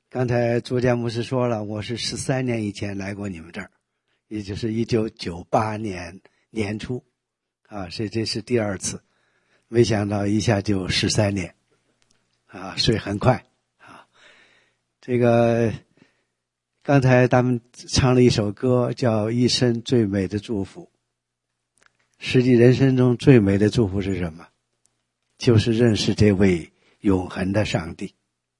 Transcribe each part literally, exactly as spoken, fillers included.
刚才朱家牧师说了，我是十三年以前来过你们这儿，也就是一九九八年年初啊，所以这是第二次，没想到一下就十三年啊，所以很快啊。这个刚才他们唱了一首歌叫《一生最美的祝福》，实际人生中最美的祝福是什么？就是认识这位永恒的上帝。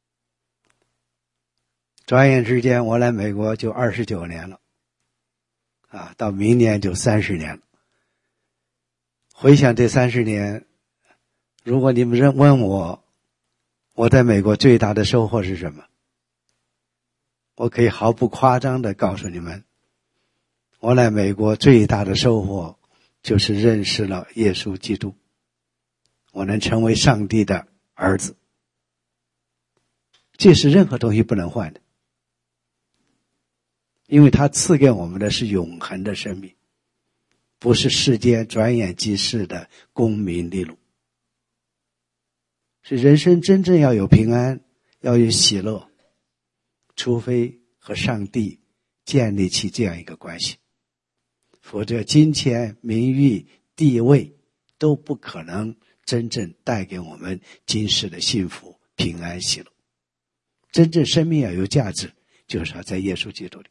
转眼之间我来美国就二十九年了啊，到明年就三十年了。回想这三十年，如果你们问我我在美国最大的收获是什么，我可以毫不夸张地告诉你们，我来美国最大的收获就是认识了耶稣基督，我能成为上帝的儿子，这是任何东西不能换的，因为他赐给我们的是永恒的生命，不是世间转眼即逝的功名利禄。是人生真正要有平安，要有喜乐，除非和上帝建立起这样一个关系，否则金钱、名誉、地位都不可能真正带给我们今世的幸福、平安、喜乐。真正生命要有价值，就是要在耶稣基督里。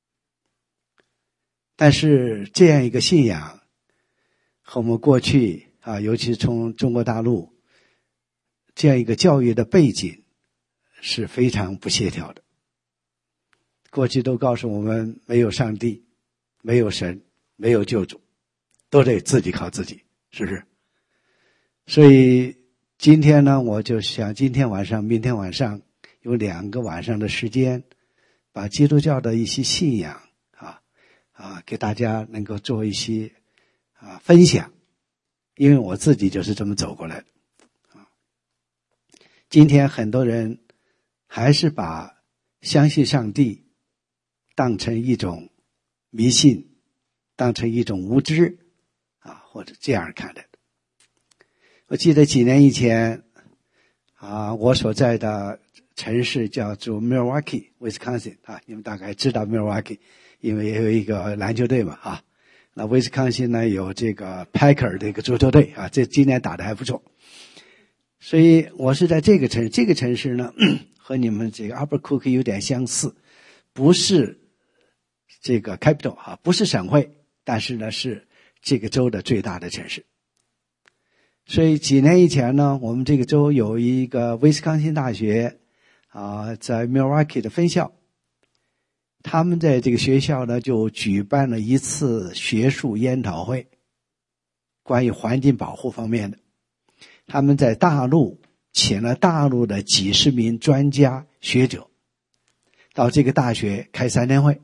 但是这样一个信仰和我们过去啊，尤其从中国大陆这样一个教育的背景是非常不协调的。过去都告诉我们没有上帝，没有神，没有救主，都得自己靠自己，是不是？所以今天呢，我就想今天晚上明天晚上有两个晚上的时间，把基督教的一些信仰啊啊给大家能够做一些啊分享，因为我自己就是这么走过来的啊。今天很多人还是把相信上帝当成一种迷信，当成一种无知啊，或者这样看待的。我记得几年以前啊，我所在的城市叫做 Milwaukee，Wisconsin 啊，你们大概知道 Milwaukee， 因为也有一个篮球队嘛啊。那 Wisconsin 呢有这个 Packer 的一个足球队啊，这今年打得还不错。所以我是在这个城市，这个城市呢和你们这个 Albuquerque 有点相似，不是这个 capital 啊，不是省会，但是呢是这个州的最大的城市。所以几年以前呢，我们这个州有一个威斯康星大学啊，在 Milwaukee 的分校，他们在这个学校呢就举办了一次学术研讨会，关于环境保护方面的。他们在大陆请了大陆的几十名专家学者到这个大学开三天会，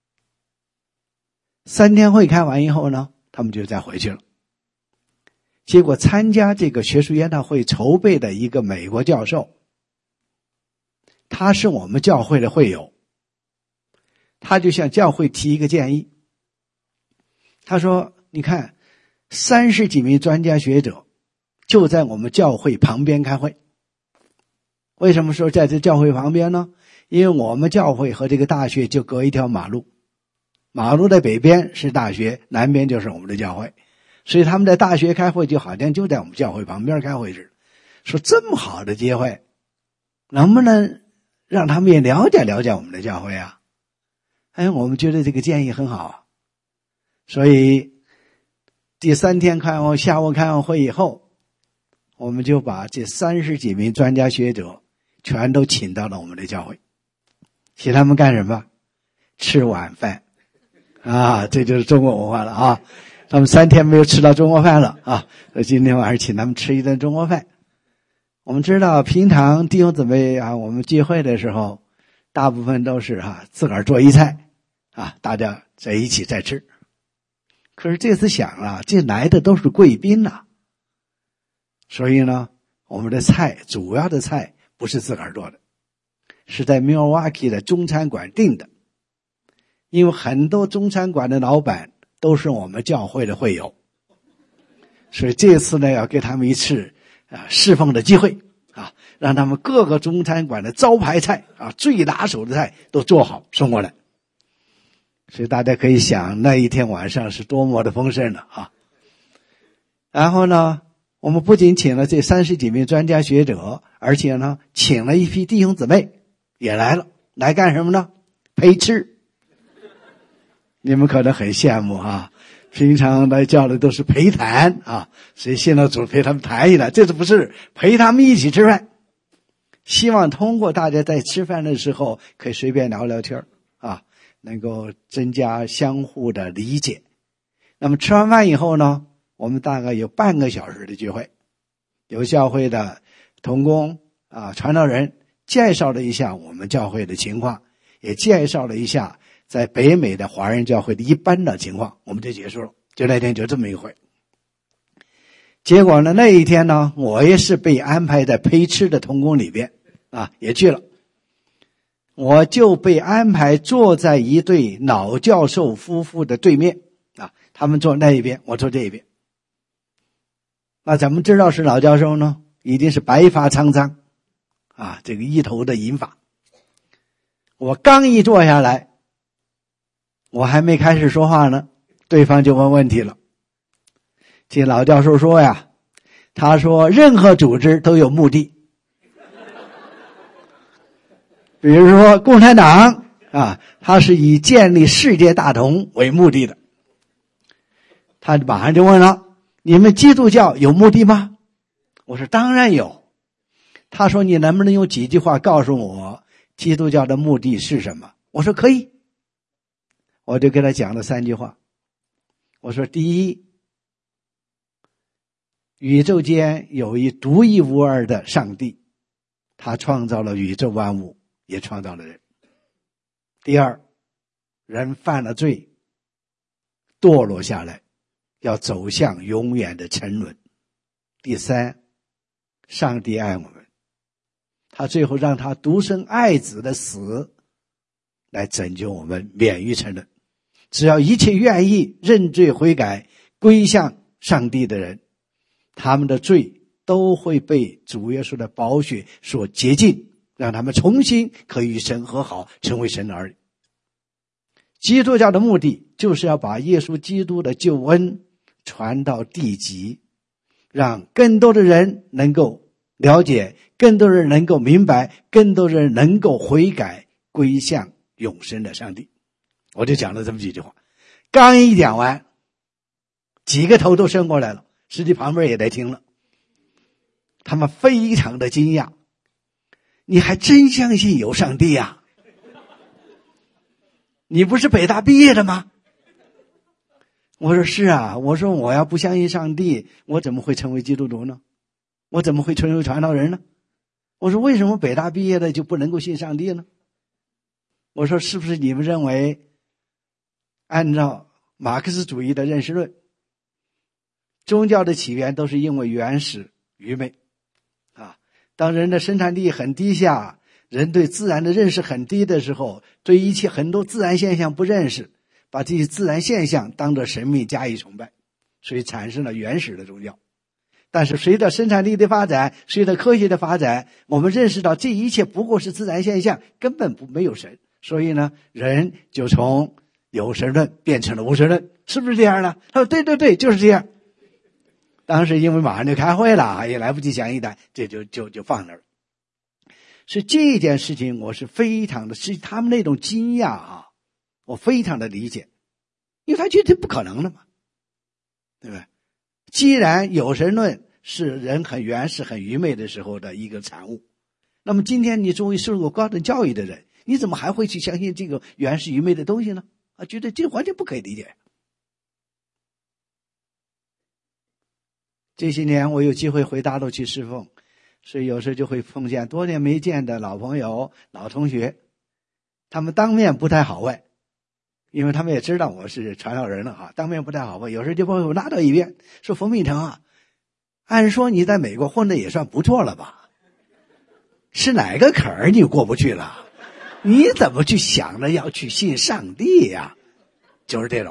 三天会开完以后呢，他们就再回去了。结果参加这个学术研讨会筹备的一个美国教授，他是我们教会的会友，他就向教会提一个建议。他说，你看三十几名专家学者就在我们教会旁边开会。为什么说在这教会旁边呢？因为我们教会和这个大学就隔一条马路，马路的北边是大学，南边就是我们的教会，所以他们在大学开会就好像就在我们教会旁边开会似的。说这么好的机会，能不能让他们也了解了解我们的教会啊？哎，我们觉得这个建议很好，所以第三天开完下午开完会以后，我们就把这三十几名专家学者全都请到了我们的教会，请他们干什么？吃晚饭啊，这就是中国文化了啊！他们三天没有吃到中国饭了啊，所以今天晚上请他们吃一顿中国饭。我们知道平常弟兄姊妹啊，我们聚会的时候大部分都是啊自个儿做一菜啊，大家在一起在吃。可是这次想啊，这来的都是贵宾呐、啊，所以呢我们的菜主要的菜不是自个儿做的，是在 Milwaukee 的中餐馆订的，因为很多中餐馆的老板都是我们教会的会友，所以这次呢要给他们一次啊侍奉的机会啊， 让他们各个中餐馆的招牌菜啊，最拿手的菜都做好送过来。所以大家可以想那一天晚上是多么的丰盛了啊！然后呢，我们不仅请了这三十几名专家学者，而且呢，请了一批弟兄姊妹也来了，来干什么呢？陪吃。你们可能很羡慕啊，平常来叫的都是陪谈啊，谁信了主陪他们谈一谈，这次不是陪他们一起吃饭，希望通过大家在吃饭的时候可以随便聊聊天啊，能够增加相互的理解。那么吃完饭以后呢，我们大概有半个小时的聚会，有教会的同工啊、传道人介绍了一下我们教会的情况，也介绍了一下在北美的华人教会的一般的情况，我们就结束了。就那天就这么一回。结果呢，那一天呢，我也是被安排在陪吃的同工里边啊，也去了。我就被安排坐在一对老教授夫妇的对面啊，他们坐那一边，我坐这一边。那怎么知道是老教授呢？一定是白发苍苍啊，这个一头的银发。我刚一坐下来，我还没开始说话呢，对方就问问题了。这老教授说呀，他说任何组织都有目的，比如说共产党啊，他是以建立世界大同为目的的。他马上就问了，你们基督教有目的吗？我说当然有。他说你能不能用几句话告诉我基督教的目的是什么？我说可以。我就给他讲了三句话。我说第一，宇宙间有一独一无二的上帝，他创造了宇宙万物，也创造了人。第二，人犯了罪，堕落下来，要走向永远的沉沦。第三，上帝爱我们，他最后让他独生爱子的死来拯救我们免于沉沦。只要一切愿意认罪悔改归向上帝的人，他们的罪都会被主耶稣的宝血所洁净，让他们重新可以与神和好，成为神的儿女。基督教的目的就是要把耶稣基督的救恩传到地极，让更多的人能够了解，更多人能够明白，更多人能够悔改归向永生的上帝。我就讲了这么几句话，刚一讲完，几个头都伸过来了，实际旁边也在听了，他们非常的惊讶，你还真相信有上帝呀？你不是北大毕业的吗？我说是啊，我说我要不相信上帝，我怎么会成为基督徒呢？我怎么会成为传道人呢？我说为什么北大毕业的就不能够信上帝呢？我说是不是你们认为按照马克思主义的认识论，宗教的起源都是因为原始愚昧啊。当人的生产力很低下，人对自然的认识很低的时候，对一切很多自然现象不认识，把这些自然现象当作神明加以崇拜，所以产生了原始的宗教。但是随着生产力的发展，随着科学的发展，我们认识到这一切不过是自然现象，根本不没有神。所以呢，人就从有神论变成了无神论，是不是这样呢？他说对对对，就是这样。当时因为马上就开会了，也来不及讲一谈，这就就就放那儿了。所以这件事情我是非常的，是他们那种惊讶啊，我非常的理解，因为他觉得这不可能的嘛，对不对？既然有神论是人很原始很愚昧的时候的一个产物，那么今天你作为受过高等教育的人，你怎么还会去相信这个原始愚昧的东西呢？啊，觉得这完全不可以理解。这些年我有机会回大陆去侍奉，所以有时候就会碰见多年没见的老朋友老同学，他们当面不太好问，因为他们也知道我是传道人了哈，当面不太好问。有时候就把我拉到一边说，冯秉成啊，按说你在美国混的也算不错了吧，是哪个坎儿你过不去了？你怎么去想着要去信上帝呀？就是这种。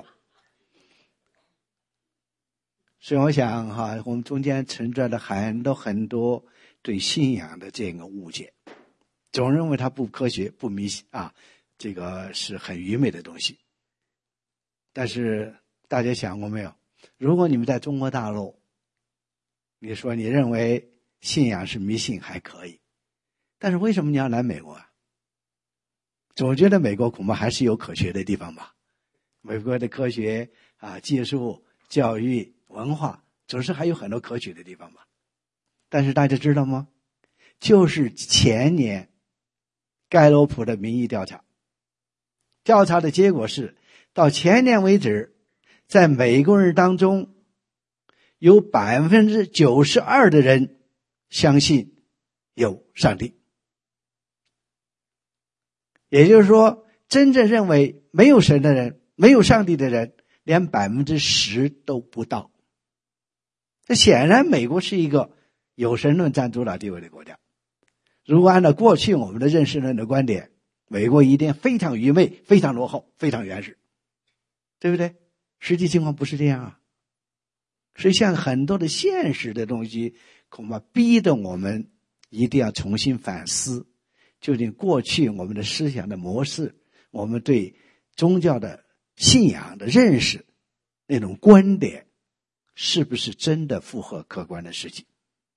所以我想哈，我们中间存在了很多很多对信仰的这样一个误解，总认为它不科学、不迷信啊，这个是很愚昧的东西。但是大家想过没有？如果你们在中国大陆，你说你认为信仰是迷信还可以，但是为什么你要来美国啊？总觉得美国恐怕还是有可学的地方吧。美国的科学啊、技术、教育、文化，总是还有很多可取的地方吧。但是大家知道吗？就是前年盖洛普的民意调查，调查的结果是，到前年为止，在美国人当中，有百分之九十二的人相信有上帝。也就是说，真正认为没有神的人，没有上帝的人，连百分之十都不到。这显然，美国是一个有神论占主导地位的国家。如果按照过去我们的认识论的观点，美国一定非常愚昧、非常落后、非常原始，对不对？实际情况不是这样啊。实际上，很多的现实的东西，恐怕逼得我们一定要重新反思，究竟过去我们的思想的模式，我们对宗教的信仰的认识，那种观点，是不是真的符合客观的实际？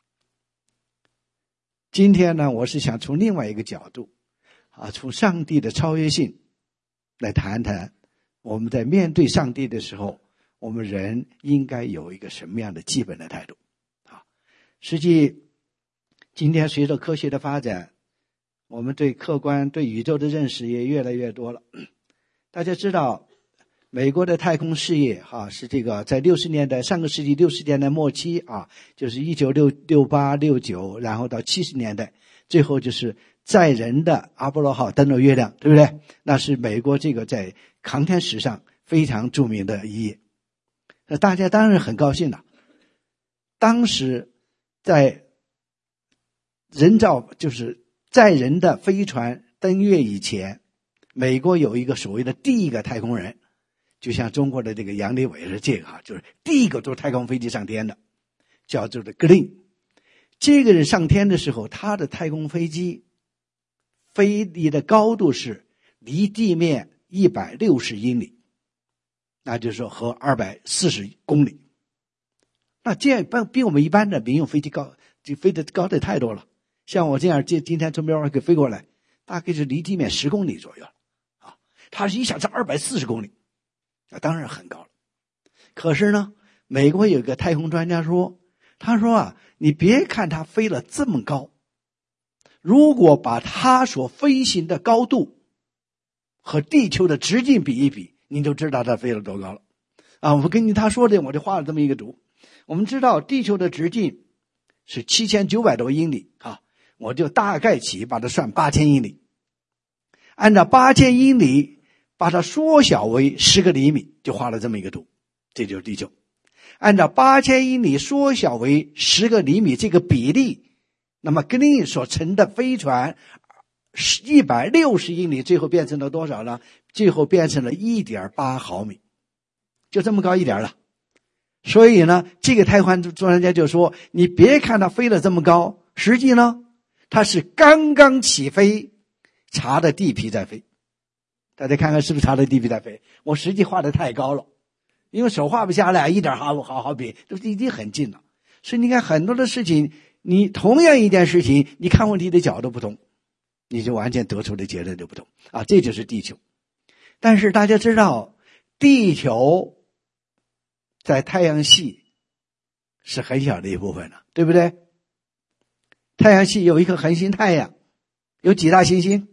今天呢，我是想从另外一个角度啊，从上帝的超越性来谈谈，我们在面对上帝的时候，我们人应该有一个什么样的基本的态度啊？实际今天随着科学的发展，我们对客观对宇宙的认识也越来越多了。大家知道美国的太空事业哈、啊、是这个在六十年代上个世纪六十年代末期啊，就是一九六八六九，然后到七十年代，最后就是载人的阿波罗号登陆月亮，对不对？那是美国这个在航天史上非常著名的一页。那大家当然很高兴了。当时在人造就是载人的飞船登月以前，美国有一个所谓的第一个太空人，就像中国的这个杨利伟是这个哈，就是第一个坐太空飞机上天的，叫做的格林。这个人上天的时候，他的太空飞机飞离的高度是离地面一百六十英里，那就是说和二百四十公里。那这样比我们一般的民用飞机高，就飞得高的太多了。像我这样今今天从苗可以飞过来，大概是离地面十公里左右啊。他是一下是二百四十公里，那当然很高了。可是呢，美国有个太空专家说，他说啊，你别看他飞了这么高，如果把他所飞行的高度和地球的直径比一比，你就知道他飞了多高了啊！我根据他说的，我就画了这么一个图。我们知道地球的直径是七千九百多英里啊，我就大概起把它算八千英里，按照八千英里把它缩小为十个厘米，就画了这么一个图，这就是地球。按照八千英里缩小为十个厘米这个比例，那么格林所乘的飞船一百六十英里，最后变成了多少呢？最后变成了 一点八毫米，就这么高一点了。所以呢，这个太空专家就说，你别看它飞了这么高，实际呢它是刚刚起飞，查的地皮在飞。大家看看是不是查的地皮在飞？我实际画的太高了，因为手画不下来，一点毫毫毫米都已经很近了。所以你看很多的事情，你同样一件事情，你看问题的角度不同，你就完全得出的结论就不同啊，这就是地球。但是大家知道，地球在太阳系是很小的一部分了，对不对？太阳系有一颗恒星太阳，有几大行星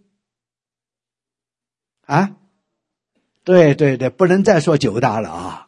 啊？对对对，不能再说九大了啊！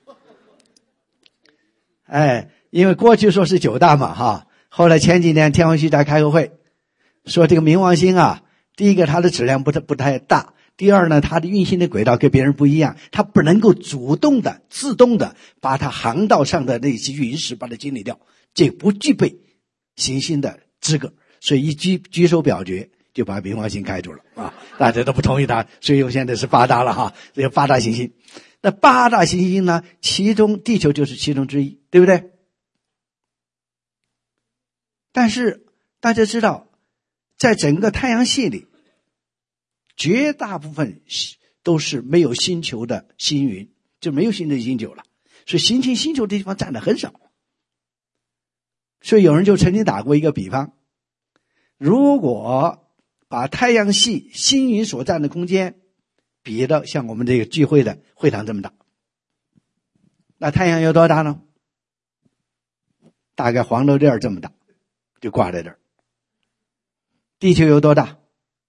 哎，因为过去说是九大嘛哈，后来前几年天文学家开个会，说这个冥王星啊，第一个它的质量不太不太大，第二呢，它的运行的轨道跟别人不一样，它不能够主动的自动的把它航道上的那些陨石把它清理掉，这不具备行星的资格，所以一举举手表决就把冥王星开除了啊！大家都不同意它，所以现在是八大了哈，这个八大行星。那八大行星呢，其中地球就是其中之一，对不对？但是大家知道，在整个太阳系里，绝大部分都是没有星球的星云，就没有新的星球了，所以形成星球的地方占的很少。所以有人就曾经打过一个比方，如果把太阳系星云所占的空间比的像我们这个聚会的会堂这么大，那太阳有多大呢？大概黄豆粒儿这么大，就挂在这儿。地球有多大？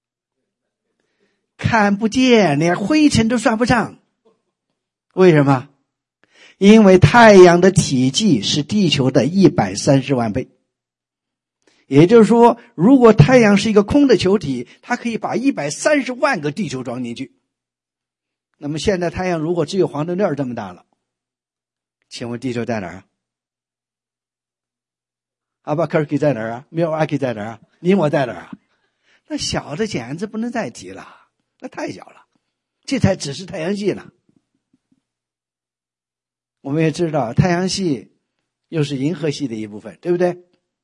看不见，连灰尘都算不上。为什么？因为太阳的体积是地球的一百三十万倍。也就是说，如果太阳是一个空的球体，它可以把一百三十万个地球装进去。那么现在太阳如果只有黄豆粒儿这么大了，请问地球在哪儿啊？阿巴科尔基在哪儿啊？米尔瓦基在哪儿啊？你我在哪儿啊？那小的简直不能再提了，那太小了，这才只是太阳系呢。我们也知道太阳系又是银河系的一部分，对不对？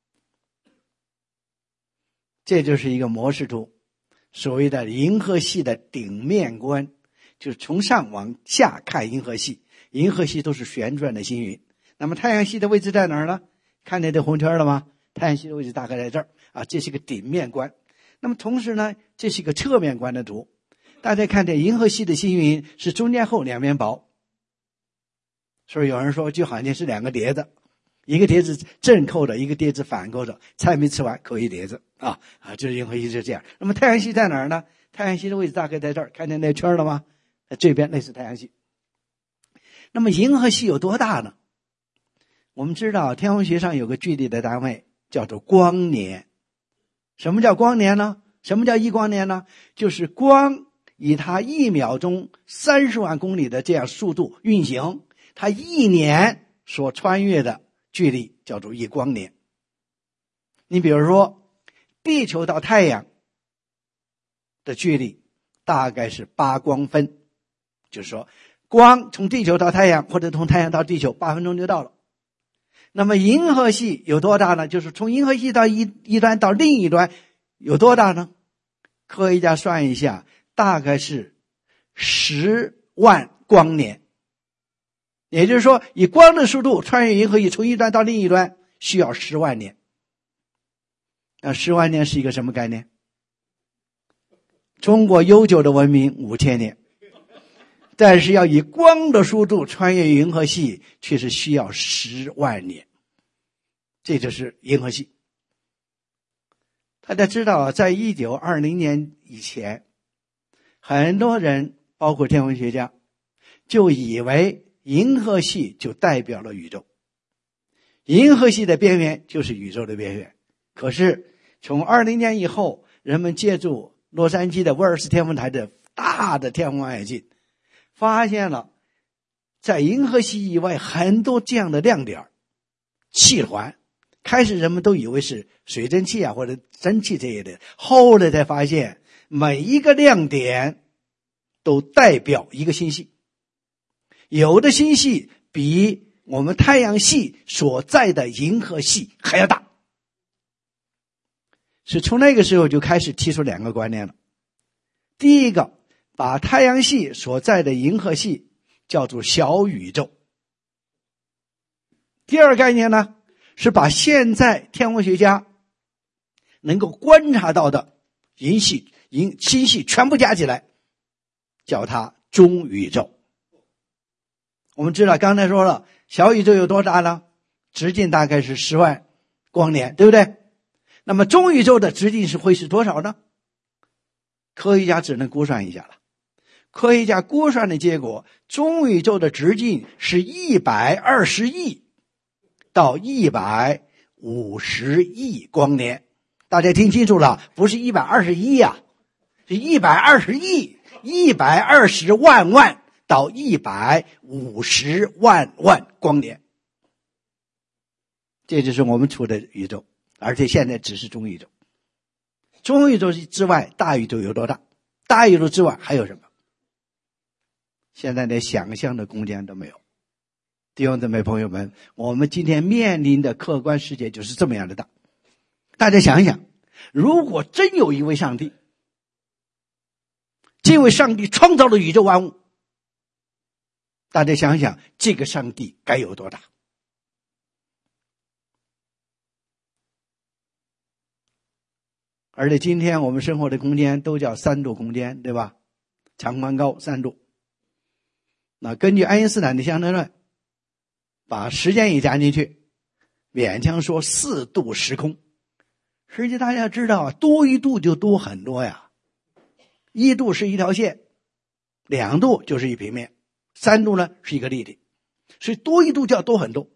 这就是一个模式图，所谓的银河系的顶面观，就是从上往下看银河系，银河系都是旋转的星云。那么太阳系的位置在哪儿呢？看见这红圈了吗？太阳系的位置大概在这儿啊，这是个顶面观。那么同时呢，这是一个侧面观的图。大家看见银河系的星云是中间厚两边薄，所以有人说就好像是两个碟子，一个碟子正扣着，一个碟子反扣着，菜没吃完扣一碟子啊啊，就是银河系是这样。那么太阳系在哪儿呢？太阳系的位置大概在这儿，看见那圈了吗？在这边那是太阳系。那么银河系有多大呢？我们知道天文学上有个距离的单位叫做光年。什么叫光年呢？什么叫一光年呢？就是光以它一秒钟三十万公里的这样速度运行，它一年所穿越的距离叫做一光年。你比如说地球到太阳的距离大概是八光分，就是说光从地球到太阳或者从太阳到地球八分钟就到了。那么银河系有多大呢？就是从银河系到一一端到另一端有多大呢？科学家算一下，大概是十万光年。也就是说，以光的速度穿越银河系从一端到另一端需要十万年。那十万年是一个什么概念？中国悠久的文明五千年，但是要以光的速度穿越银河系却是需要十万年。这就是银河系。大家知道，在一九二零年以前，很多人包括天文学家就以为银河系就代表了宇宙，银河系的边缘就是宇宙的边缘。可是从二零年以后，人们借助洛杉矶的威尔斯天文台的大的天文望远镜，发现了在银河系以外很多这样的亮点气环。开始人们都以为是水蒸气啊或者蒸汽这一类的，后来才发现每一个亮点都代表一个星系，有的星系比我们太阳系所在的银河系还要大。是从那个时候就开始提出两个观念了。第一个，把太阳系所在的银河系叫做小宇宙。第二个概念呢，是把现在天文学家能够观察到的银系、银星系全部加起来，叫它中宇宙。我们知道刚才说了，小宇宙有多大呢？直径大概是十万光年，对不对？那么中宇宙的直径是会是多少呢？科学家只能估算一下了。科学家估算的结果，中宇宙的直径是一百二十亿到一百五十亿光年。大家听清楚了，不是一百二十一呀，是一百二十亿，一百二十万万到一百五十万万光年。这就是我们处的宇宙，而且现在只是中宇宙。中宇宙之外，大宇宙有多大？大宇宙之外还有什么？现在连想象的空间都没有。弟兄姊妹朋友们，我们今天面临的客观世界就是这么样的大。 大家想一想，如果真有一位上帝，这位上帝创造了宇宙万物，大家想想，这个上帝该有多大？而且今天我们生活的空间都叫三度空间，对吧？长宽高三度。那根据爱因斯坦的相对论，把时间也加进去，勉强说四度时空。实际大家知道啊，多一度就多很多呀。一度是一条线，两度就是一平面，三度呢是一个立体，所以多一度就要多很多。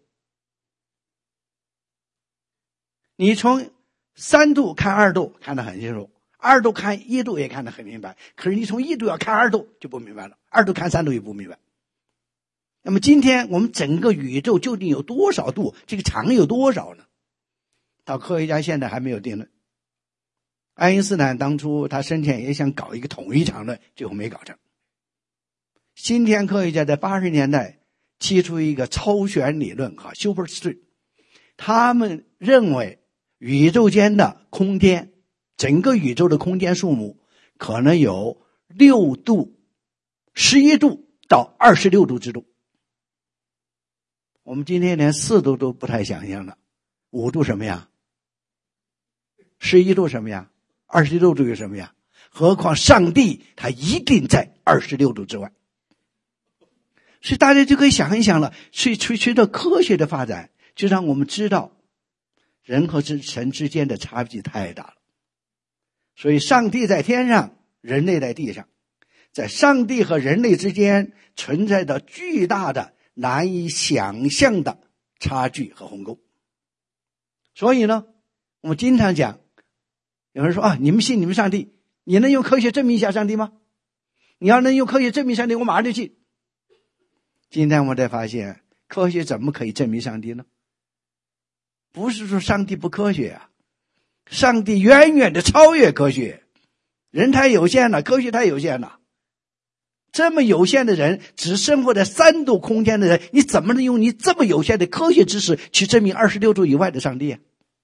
你从三度看二度看得很清楚，二度看一度也看得很明白，可是你从一度要看二度就不明白了，二度看三度也不明白。那么今天我们整个宇宙究竟有多少度？这个长有多少呢？到科学家现在还没有定论。爱因斯坦当初他生前也想搞一个统一场论，最后没搞成。今天科学家在八十年代提出一个超弦理论哈 ，superstring， 他们认为宇宙间的空间，整个宇宙的空间数目可能有六度、十一度到二十六度之度。我们今天连四度都不太想象了，五度什么样？十一度什么样？二十六度有什么样？何况上帝他一定在二十六度之外。所以大家就可以想一想了，所以随着科学的发展，就让我们知道人和神之间的差距太大了。所以上帝在天上，人类在地上，在上帝和人类之间存在着巨大的难以想象的差距和鸿沟。所以呢，我们经常讲，有人说啊，你们信你们上帝，你能用科学证明一下上帝吗？你要能用科学证明上帝，我马上就信。今天我们才发现，科学怎么可以证明上帝呢？不是说上帝不科学啊，上帝远远的超越科学。人太有限了，科学太有限了。这么有限的人，只生活在三度空间的人，你怎么能用你这么有限的科学知识去证明二十六度以外的上帝啊？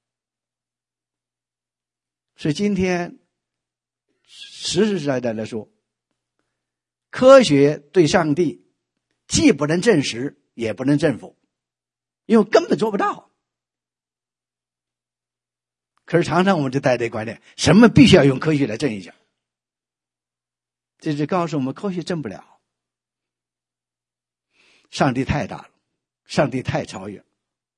所以今天实实在在的说，科学对上帝既不能证实也不能证否，因为根本做不到。可是常常我们就带这观念，什么必须要用科学来证一下，这就告诉我们科学证不了。上帝太大了，上帝太超越了。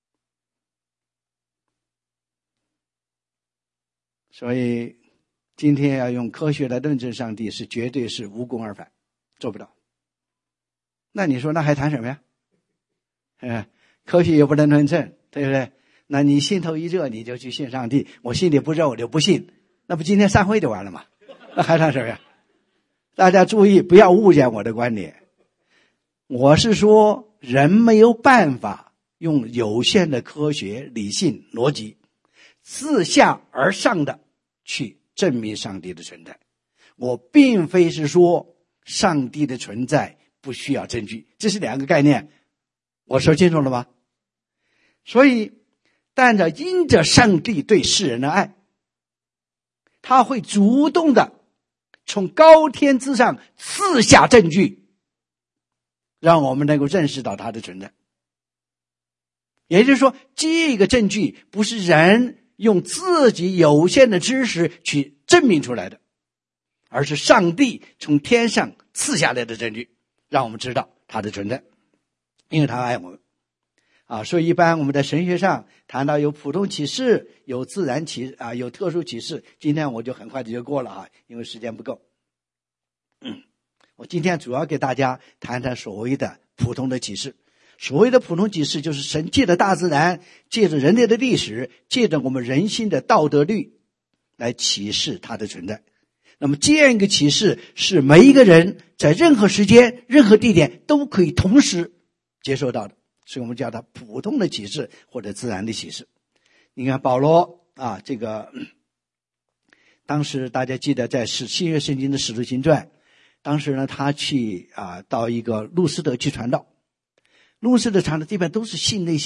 所以今天要用科学来论证上帝，是绝对是无功而返，做不到。那你说那还谈什么呀？哎，科学也不能论证，对不对？那你心头一热你就去信上帝，我心里不热我就不信，那不今天散会就完了吗？那还谈什么呀？大家注意，不要误解我的观点。我是说，人没有办法用有限的科学、理性、逻辑自下而上的去证明上帝的存在。我并非是说上帝的存在不需要证据，这是两个概念，我说清楚了吗？所以但着因着上帝对世人的爱，他会主动的从高天之上赐下证据，让我们能够认识到他的存在。也就是说，这个证据不是人用自己有限的知识去证明出来的，而是上帝从天上赐下来的证据，让我们知道他的存在，因为他爱我们啊。所以一般我们在神学上谈到有普通启示，有自然启啊，有特殊启示。今天我就很快的就过了啊，因为时间不够。嗯，我今天主要给大家谈谈所谓的普通的启示。所谓的普通启示，就是神借着大自然，借着人类的历史，借着我们人心的道德律来启示它的存在。那么这样一个启示是每一个人在任何时间任何地点都可以同时接受到的，所以我们叫它普通的启示或者自然的启示。你看保罗啊，这个当时大家记得在新约圣经的使徒行传，当时呢他去啊到一个路斯德去传道，路斯德传的这边都是信那些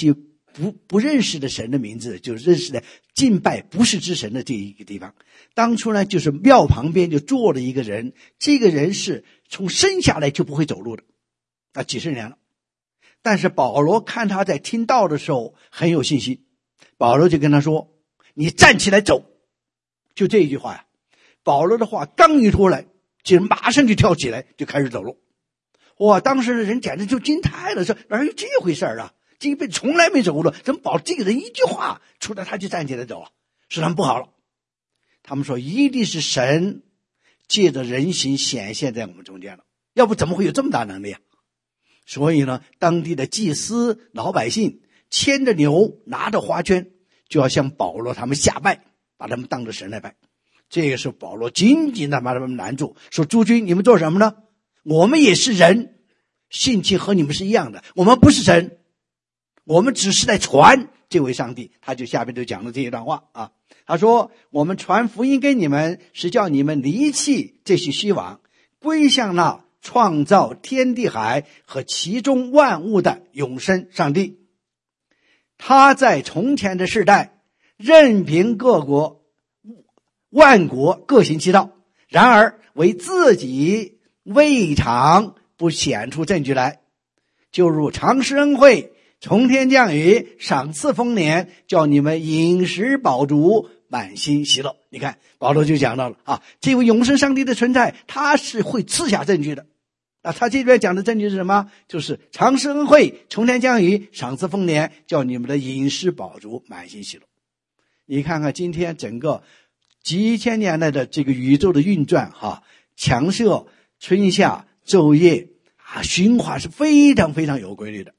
不不认识的神的名字，就认识的敬拜不是之神的这一个地方。当初呢，就是庙旁边就坐了一个人，这个人是从生下来就不会走路的，啊，几十年了。但是保罗看他在听道的时候很有信心，保罗就跟他说：“你站起来走。”就这一句话呀，保罗的话刚一出来，这人马上就跳起来，就开始走路。哇，当时的人简直就惊叹了，说哪有这回事啊？这一辈子从来没走过路，怎么保这个人一句话出来他就站起来走了？使他们不好了。他们说一定是神借着人形显现在我们中间了，要不怎么会有这么大能力啊？所以呢，当地的祭司老百姓牵着牛，拿着花圈，就要向保罗他们下拜，把他们当着神来拜。这个时候保罗紧紧的把他们拦住，说：“诸君，你们做什么呢？我们也是人，性情和你们是一样的，我们不是神，我们只是在传这位上帝。”他就下边就讲了这一段话啊，他说：“我们传福音给你们，是叫你们离弃这些虚妄，归向那创造天地海和其中万物的永生上帝。他在从前的世代，任凭各国万国各行其道，然而为自己未尝不显出证据来，就如常施恩惠，从天降雨，赏赐丰年，叫你们饮食饱足，满心喜乐。”你看保罗就讲到了啊，这位永生上帝的存在，他是会赐下证据的啊。他这边讲的证据是什么？就是常施恩惠，从天降雨，赏赐丰年，叫你们的饮食饱足，满心喜乐。你看看今天整个几千年来的这个宇宙的运转哈，强摄、春夏、昼夜啊，循环是非常非常有规律的。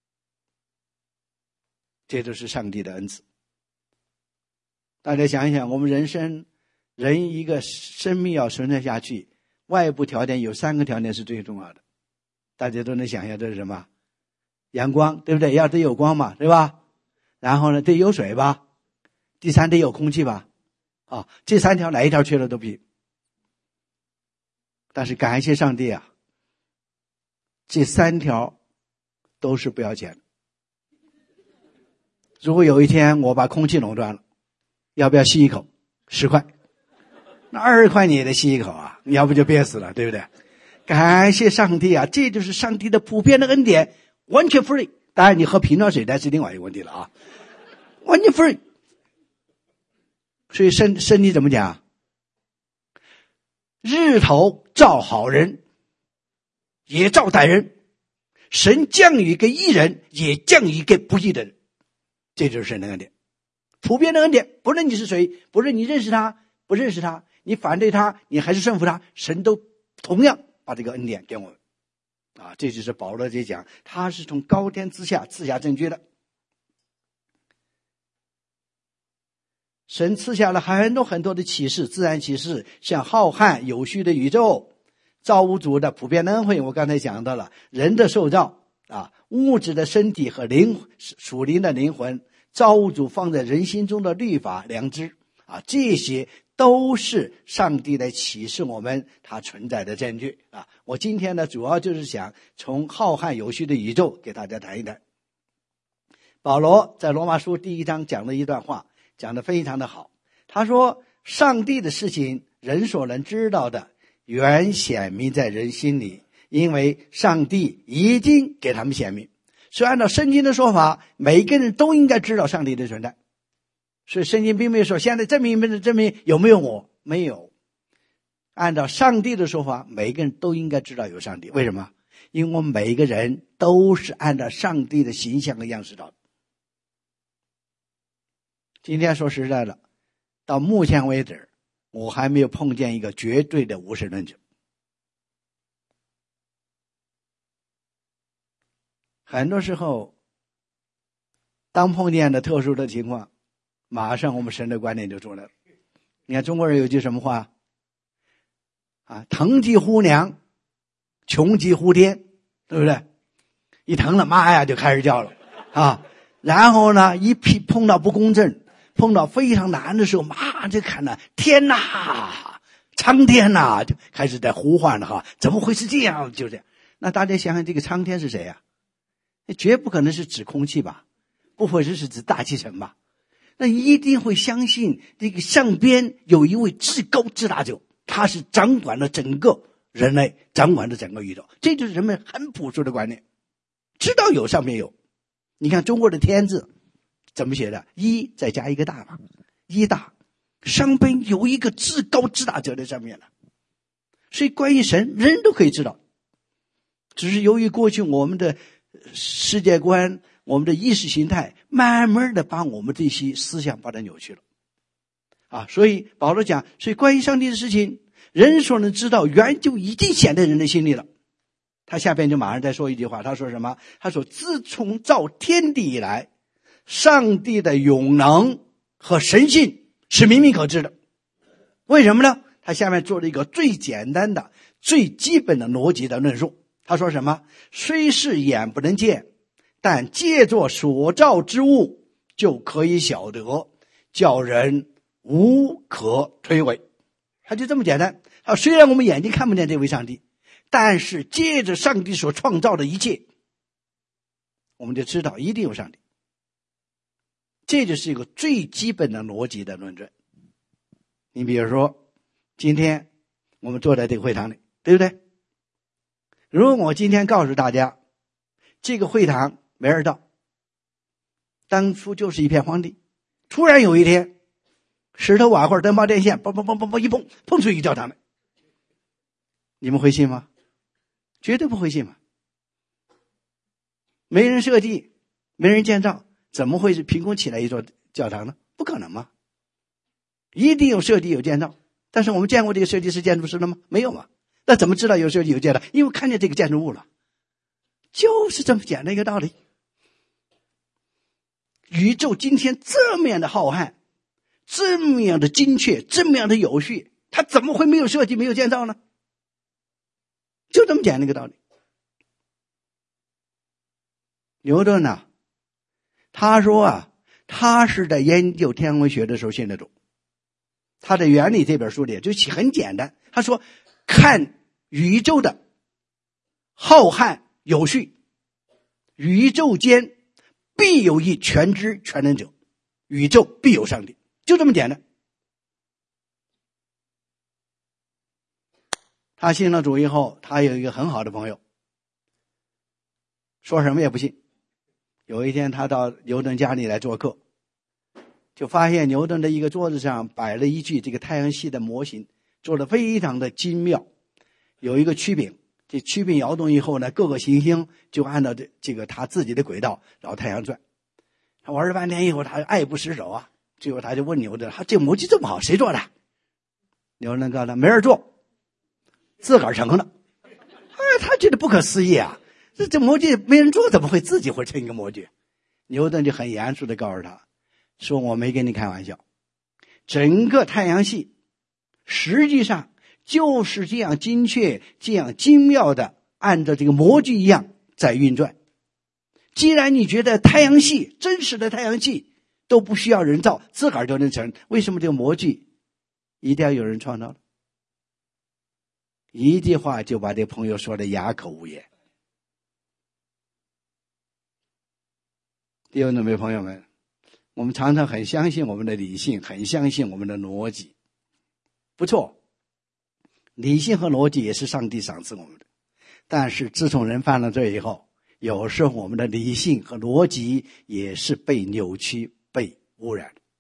这都是上帝的恩赐。大家想一想，我们人生人一个生命要存在下去，外部条件有三个条件是最重要的，大家都能想象这是什么？阳光，对不对？要得有光嘛，对吧？然后呢，得有水吧，第三得有空气吧。啊，这三条哪一条缺了都不行。但是感谢上帝啊，这三条都是不要钱的。如果有一天我把空气垄断了，要不要吸一口？十块。那二十块你也得吸一口啊，你要不就憋死了，对不对？感谢上帝啊，这就是上帝的普遍的恩典，完全 free。当然你喝瓶装水那是另外一个问题了啊，完全 free。所以圣圣经怎么讲？日头照好人，也照歹人；神降雨给义人，也降雨给不义的人。这就是神的恩典，普遍的恩典。不论你是谁，不论你认识他不认识他，你反对他你还是顺服他，神都同样把这个恩典给我们啊。这就是保罗这讲，他是从高天之下赐下证据的。神赐下了很多很多的启示，自然启示，像浩瀚有序的宇宙，造物主的普遍的恩惠，我刚才讲到了人的受造啊，物质的身体和灵属灵的灵魂，造物主放在人心中的律法良知啊，这些都是上帝来启示我们它存在的证据啊。我今天呢，主要就是想从浩瀚有序的宇宙给大家谈一谈。保罗在罗马书第一章讲了一段话，讲得非常的好。他说，上帝的事情人所能知道的，原显明在人心里，因为上帝已经给他们显明。所以按照圣经的说法，每个人都应该知道上帝的存在。所以圣经并没有说现在证明没有证明有没有我，没有。按照上帝的说法，每个人都应该知道有上帝。为什么？因为我们每一个人都是按照上帝的形象和样式造的。今天说实在的，到目前为止，我还没有碰见一个绝对的无神论者。很多时候，当碰见的特殊的情况，马上我们神的观点就出来了。你看中国人有句什么话啊？疼极乎娘，穷极乎天，对不对？一疼了，妈呀就开始叫了啊。然后呢，一碰到不公正，碰到非常难的时候，妈就看了，天哪，苍天哪，就开始在呼唤了哈，怎么会是这样？就这样。那大家想想，这个苍天是谁呀、啊？绝不可能是指空气吧？ 不会是指大气层吧？那一定会相信这个上边有一位至高至大者，他是掌管了整个人类，掌管了整个宇宙。这就是人们很朴素的观念，知道有上边有。你看中国的天字怎么写的？一再加一个大嘛，一大，上边有一个至高至大者在上面了。所以关于神，人人都可以知道，只是由于过去我们的世界观，我们的意识形态慢慢的把我们这些思想把它扭曲了啊。所以保罗讲，所以关于上帝的事情，人所能知道原就已经显在人的心里了。他下边就马上再说一句话，他说什么？他说自从造天地以来，上帝的永能和神性是明明可知的。为什么呢？他下面做了一个最简单的最基本的逻辑的论述。他说什么？虽是眼不能见，但借着所造之物就可以晓得，叫人无可推诿。他就这么简单。他虽然我们眼睛看不见这位上帝，但是借着上帝所创造的一切，我们就知道一定有上帝。这就是一个最基本的逻辑的论证。你比如说今天我们坐在这个会堂里，对不对？如果我今天告诉大家这个会堂没人到，当初就是一片荒地，突然有一天石头瓦块灯泡电线嘣嘣嘣嘣嘣一碰碰出一个教堂来，你们会信吗？绝对不会信嘛！没人设计，没人建造，怎么会是凭空起来一座教堂呢？不可能嘛！一定有设计有建造，但是我们见过这个设计师建筑师了吗？没有嘛！那怎么知道有设计有建造？因为看见这个建筑物了，就是这么简单一个道理。宇宙今天这么样的浩瀚，这么样的精确，这么样的有序，它怎么会没有设计没有建造呢？就这么简单一个道理。牛顿呢、啊，他说啊，他是在研究天文学的时候信的主。他的原理这本书里就很简单，他说看宇宙的浩瀚有序，宇宙间必有一全知全能者，宇宙必有上帝，就这么简单。他信了主以后，他有一个很好的朋友，说什么也不信。有一天他到牛顿家里来做客，就发现牛顿的一个桌子上摆了一具这个太阳系的模型，做得非常的精妙。有一个曲柄，这曲柄摇动以后呢，各个行星就按照这这个他自己的轨道绕太阳转。他玩了半天以后，他爱不释手啊。最后他就问牛顿，他这模具这么好，谁做的？牛顿告诉他，没人做，自个儿成的。哎，他觉得不可思议啊，这这模具没人做，怎么会自己会成一个模具？牛顿就很严肃的告诉他说，我没跟你开玩笑，整个太阳系实际上就是这样精确这样精妙的按照这个模具一样在运转。既然你觉得太阳系真实的太阳系都不需要人造，自个儿就能成，为什么这个模具一定要有人创造呢？一句话就把这朋友说的哑口无言。弟兄姊妹朋友们，我们常常很相信我们的理性，很相信我们的逻辑，不错，理性和逻辑也是上帝赏赐我们的。但是自从人犯了罪以后，有时候我们的理性和逻辑也是被扭曲被污染的。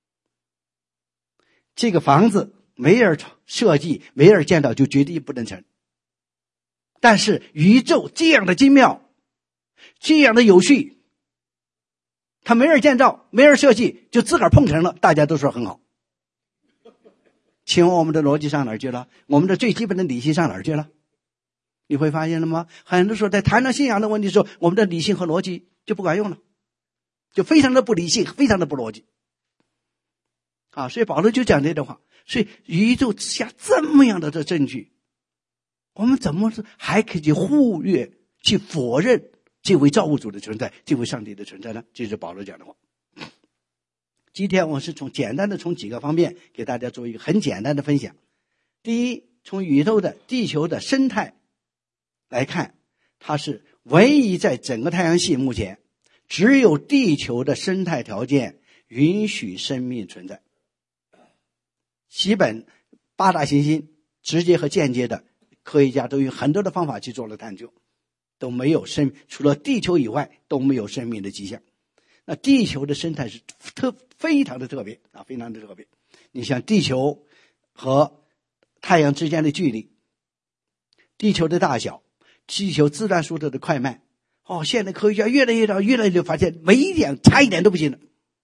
这个房子没人设计没人建造就绝对不能成，但是宇宙这样的精妙这样的有序，他没人建造没人设计就自个儿碰成了，大家都说很好。请问我们的逻辑上哪儿去了？我们的最基本的理性上哪儿去了？你会发现了吗？很多时候在谈到信仰的问题的时候，我们的理性和逻辑就不管用了，就非常的不理性，非常的不逻辑啊！所以保罗就讲这段话，所以宇宙之下这么样的这证据，我们怎么还可以去忽略去否认这位造物主的存在，这位上帝的存在呢？这是保罗讲的话。今天我是从简单的从几个方面给大家做一个很简单的分享。第一，从宇宙的地球的生态来看，它是唯一在整个太阳系目前只有地球的生态条件允许生命存在。基本八大行星直接和间接的，科学家都用很多的方法去做了探究，都没有生，除了地球以外都没有生命的迹象。那地球的生态是特非常的特别啊，非常的特别。你像地球和太阳之间的距离，地球的大小，地球自转速度的快慢，哦，现在科学家越来越早，越来越发现每一点差一点都不行了。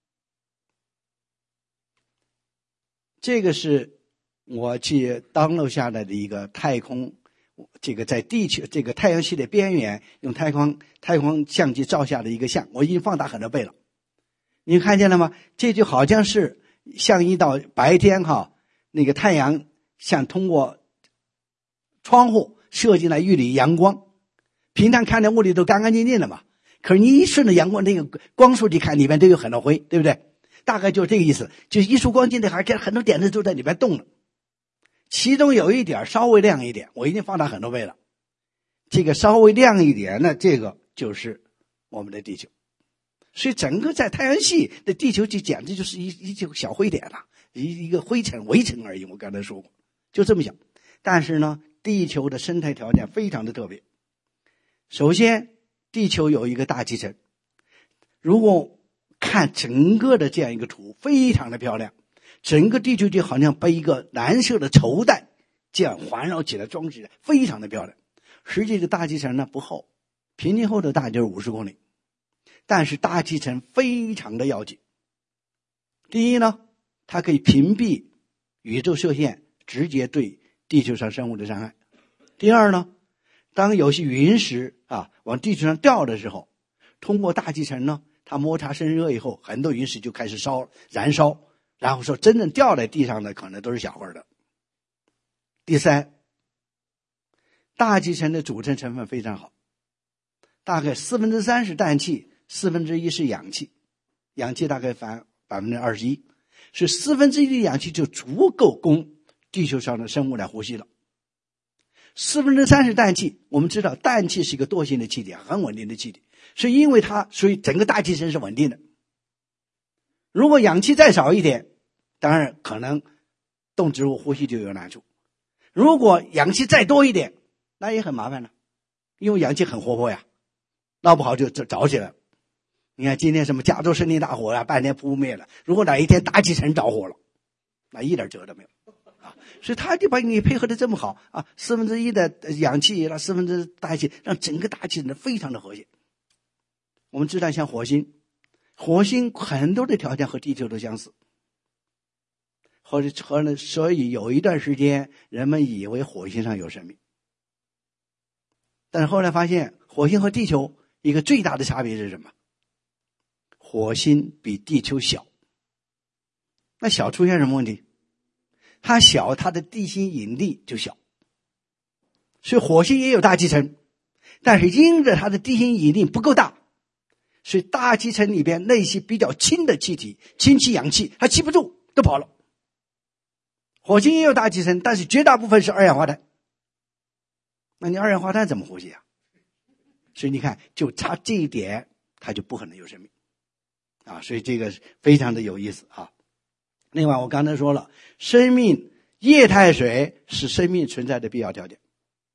这个是我去 download 下来的一个太空，这个在地球这个太阳系的边缘用太空太空相机照下的一个像，我已经放大很多倍了。你看见了吗？这就好像是像一道白天哈，那个太阳像通过窗户射进来一缕阳光，平常看见屋里都干干净净的嘛，可是你一顺着阳光那个光束去看，里面都有很多灰，对不对？大概就是这个意思，就是一束光进来，还看很多点子都在里面动了。其中有一点稍微亮一点，我已经放大很多倍了。这个稍微亮一点呢，这个就是我们的地球。所以整个在太阳系的地球就简直就是一一就小灰点了，一一个灰尘围尘而已。我刚才说过，就这么小。但是呢，地球的生态条件非常的特别。首先，地球有一个大气层，如果看整个的这样一个图，非常的漂亮。整个地球就好像被一个蓝色的绸带这样环绕起来装饰，非常的漂亮。实际这个大气层呢不厚，平均厚度大概就是五十公里，但是大气层非常的要紧。第一呢，它可以屏蔽宇宙射线直接对地球上生物的伤害。第二呢，当有些陨石啊往地球上掉的时候，通过大气层呢，它摩擦生热以后，很多陨石就开始烧燃烧，然后说真正掉在地上的可能都是小块的。第三，大气层的组成成分非常好，大概四分之三是氮气，四分之一是氧气，氧气大概反百分之二十一，是四分之一的氧气就足够供地球上的生物来呼吸了。四分之三是氮气，我们知道氮气是一个惰性的气体，很稳定的气体，是因为它，所以整个大气层是稳定的。如果氧气再少一点，当然可能动植物呼吸就有难处。如果氧气再多一点，那也很麻烦了，因为氧气很活泼呀，闹不好就着起来了。你看今天什么加州森林大火啊，半天扑灭了，如果哪一天大气层着火了，那一点辙都没有啊。所以他就把你配合的这么好啊，四分之一的氧气，那四分之大气，让整个大气层非常的和谐。我们知道像火星，火星很多的条件和地球都相似，或者和呢，所以有一段时间人们以为火星上有生命，但是后来发现火星和地球一个最大的差别是什么？火星比地球小。那小出现什么问题？它小，它的地心引力就小。所以火星也有大气层，但是因着它的地心引力不够大，所以大气层里边那些比较轻的气体，氢气、氧气，它吸不住，都跑了。火星也有大气层，但是绝大部分是二氧化碳。那你二氧化碳怎么呼吸啊？所以你看，就差这一点，它就不可能有生命啊。所以这个非常的有意思啊。另外，我刚才说了，生命液态水是生命存在的必要条件。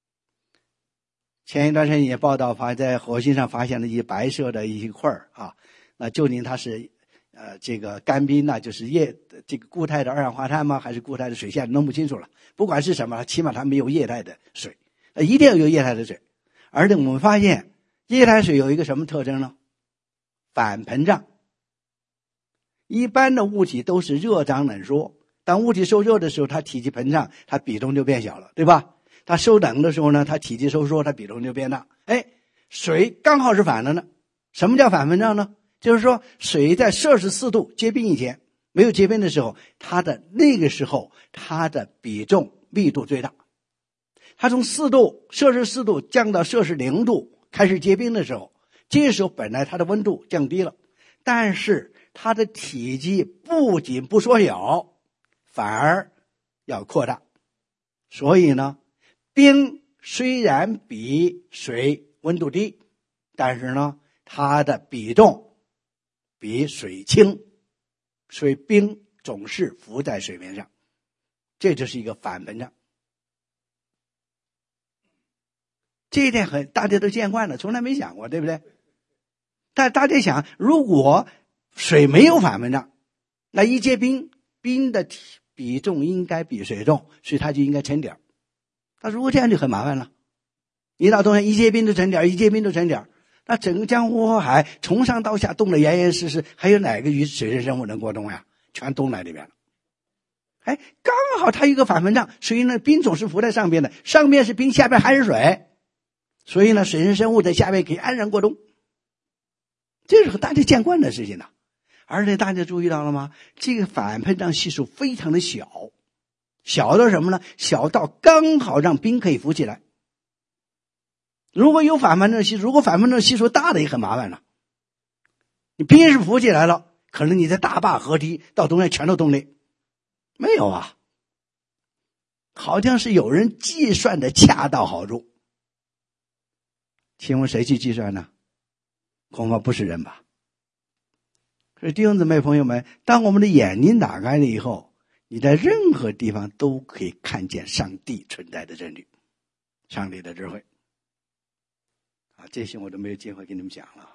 前一段时间也报道，发在火星上发现了一些白色的一些块儿啊，那究竟它是呃这个干冰呢，就是液这个固态的二氧化碳吗？还是固态的水？现在弄不清楚了。不管是什么，起码它没有液态的水，呃，一定要有液态的水。而且我们发现，液态水有一个什么特征呢？反膨胀。一般的物体都是热胀冷缩，当物体受热的时候，它体积膨胀，它比重就变小了，对吧？它受冷的时候呢，它体积收缩，它比重就变大。哎，水刚好是反的呢。什么叫反膨胀呢？就是说水在摄氏四度结冰以前，没有结冰的时候，它的那个时候它的比重密度最大。它从四度摄氏四度降到摄氏零度开始结冰的时候，这个时候本来它的温度降低了，但是它的体积不仅不缩小，反而要扩大。所以呢，冰虽然比水温度低，但是呢， 它的比重比水轻，所以冰总是浮在水面上，这就是一个反膨胀。这一点很大家都见惯了，从来没想过，对不对？但大家想，如果水没有反膨胀，那一结冰，冰的比重应该比水重，所以它就应该沉点。那如果这样就很麻烦了，一到冬天一结冰就沉点，一结冰就沉点，那整个江湖河海从上到下冻得严严实实，还有哪个鱼水生生物能过冬呀？全冻在里面了。哎，刚好它一个反膨胀，所以呢冰总是浮在上边的，上边是冰，下边还是水，所以呢水生生物在下边可以安然过冬。这是大家见惯的事情了。而且大家注意到了吗？这个反膨胀系数非常的小，小到什么呢？小到刚好让冰可以浮起来。如果有反膨胀系数，如果反膨胀系数大的也很麻烦了。你冰是浮起来了，可能你的大坝河堤到冬天全都冻裂，没有啊？好像是有人计算的恰到好处。请问谁去计算呢？恐怕不是人吧。所以弟兄姊妹朋友们，当我们的眼睛打开了以后，你在任何地方都可以看见上帝存在的真理，上帝的智慧啊，这些我都没有机会跟你们讲了。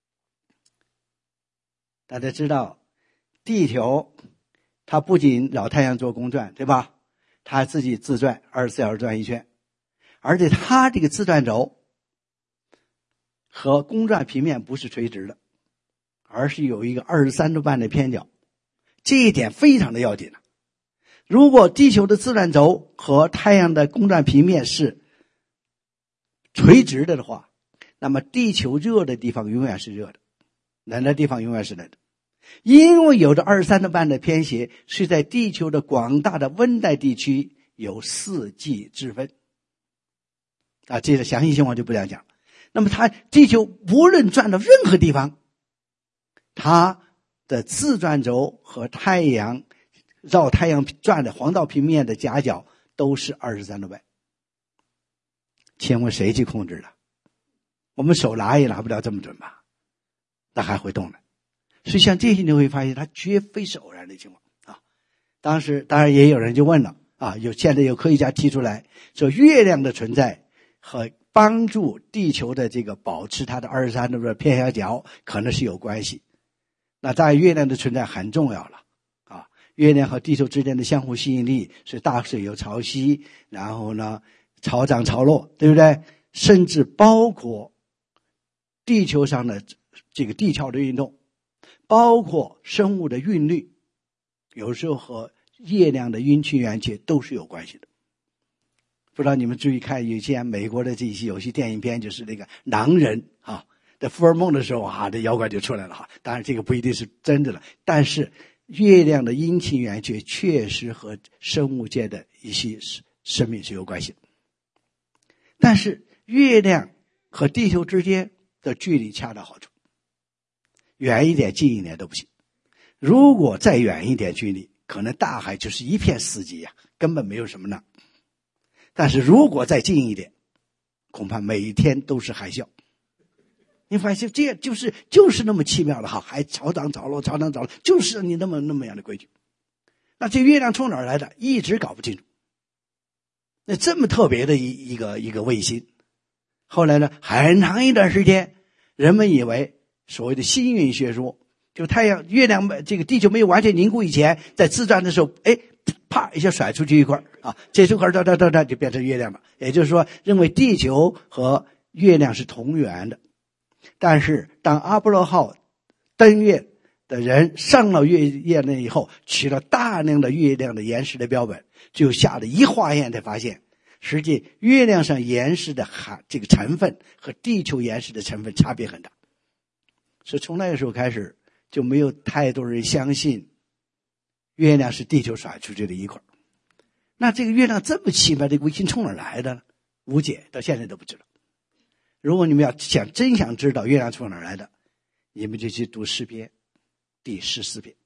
大家知道地球它不仅绕太阳做公转，对吧？它自己自转二十四小时转一圈，而且它这个自转轴和公转平面不是垂直的，而是有一个二十三度半的偏角，这一点非常的要紧。如果地球的自转轴和太阳的公转平面是垂直的的话，那么地球热的地方永远是热的，冷的地方永远是冷的。因为有着二十三度半的偏斜，是在地球的广大的温带地区有四季之分啊，这个详细情况就不讲讲。那么它地球无论转到任何地方，它的自转轴和太阳绕太阳转的黄道平面的夹角都是二十三度半。请问谁去控制的？我们手拿也拿不了这么准吧？那还会动的。所以像这些你会发现它绝非是偶然的情况啊。当时当然也有人就问了啊，有现在有科学家提出来说，月亮的存在和帮助地球的这个保持它的二十三度的偏狭角可能是有关系。那当然月亮的存在很重要了啊，月亮和地球之间的相互吸引力是大水有潮汐，然后呢潮涨潮落，对不对？甚至包括地球上的这个地壳的运动，包括生物的韵律，有时候和月亮的阴晴圆缺都是有关系的。不知道你们注意看以前美国的这些有些电影片，就是那个狼人啊，在福尔梦的时候啊，这妖怪就出来了哈。当然这个不一定是真的了，但是月亮的阴晴圆缺确实和生物界的一些生命是有关系的。但是月亮和地球之间的距离恰到好处，远一点近一点都不行。如果再远一点距离，可能大海就是一片死寂呀、啊，根本没有什么呢。但是如果再近一点，恐怕每一天都是海啸。你发现这就是就是那么奇妙的哈，还潮涨潮落，潮涨潮落，就是你那么那么样的规矩。那这月亮从哪儿来的？一直搞不清楚。那这么特别的一一个一个卫星，后来呢，很长一段时间，人们以为所谓的星云学说，就太阳、月亮这个地球没有完全凝固以前，在自转的时候，哎，啪一下甩出去一块啊，这这块哒哒哒哒就变成月亮了。也就是说，认为地球和月亮是同源的。但是当阿波罗号登月的人上了月月亮以后，取了大量的月亮的岩石的标本，就吓得一化验才发现，实际月亮上岩石的含这个成分和地球岩石的成分差别很大。所以从那个时候开始，就没有太多人相信月亮是地球甩出去的一块。那这个月亮这么奇妙的卫星从哪来的呢？无解，到现在都不知道。如果你们要想真想知道月亮从哪来的，你们就去读诗篇第十四篇，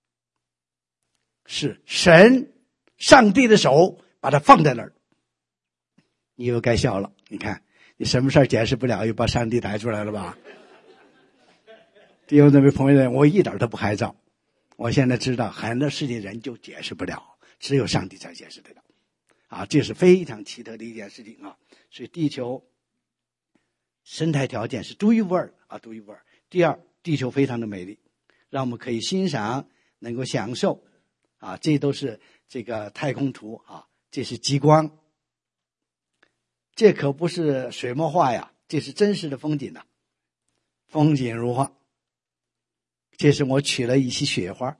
是神上帝的手把它放在那儿。你又该笑了，你看你什么事儿解释不了，又把上帝抬出来了吧？ 弟兄姊妹朋友们，我一点都不害臊。我现在知道很多事情人就解释不了，只有上帝才解释得了。啊，这是非常奇特的一件事情啊！所以地球生态条件是独一无二啊，独一无二。第二，地球非常的美丽，让我们可以欣赏，能够享受啊。这都是这个太空图啊，这是极光，这可不是水墨画呀，这是真实的风景呐，风景如画。这是我取了一些雪花，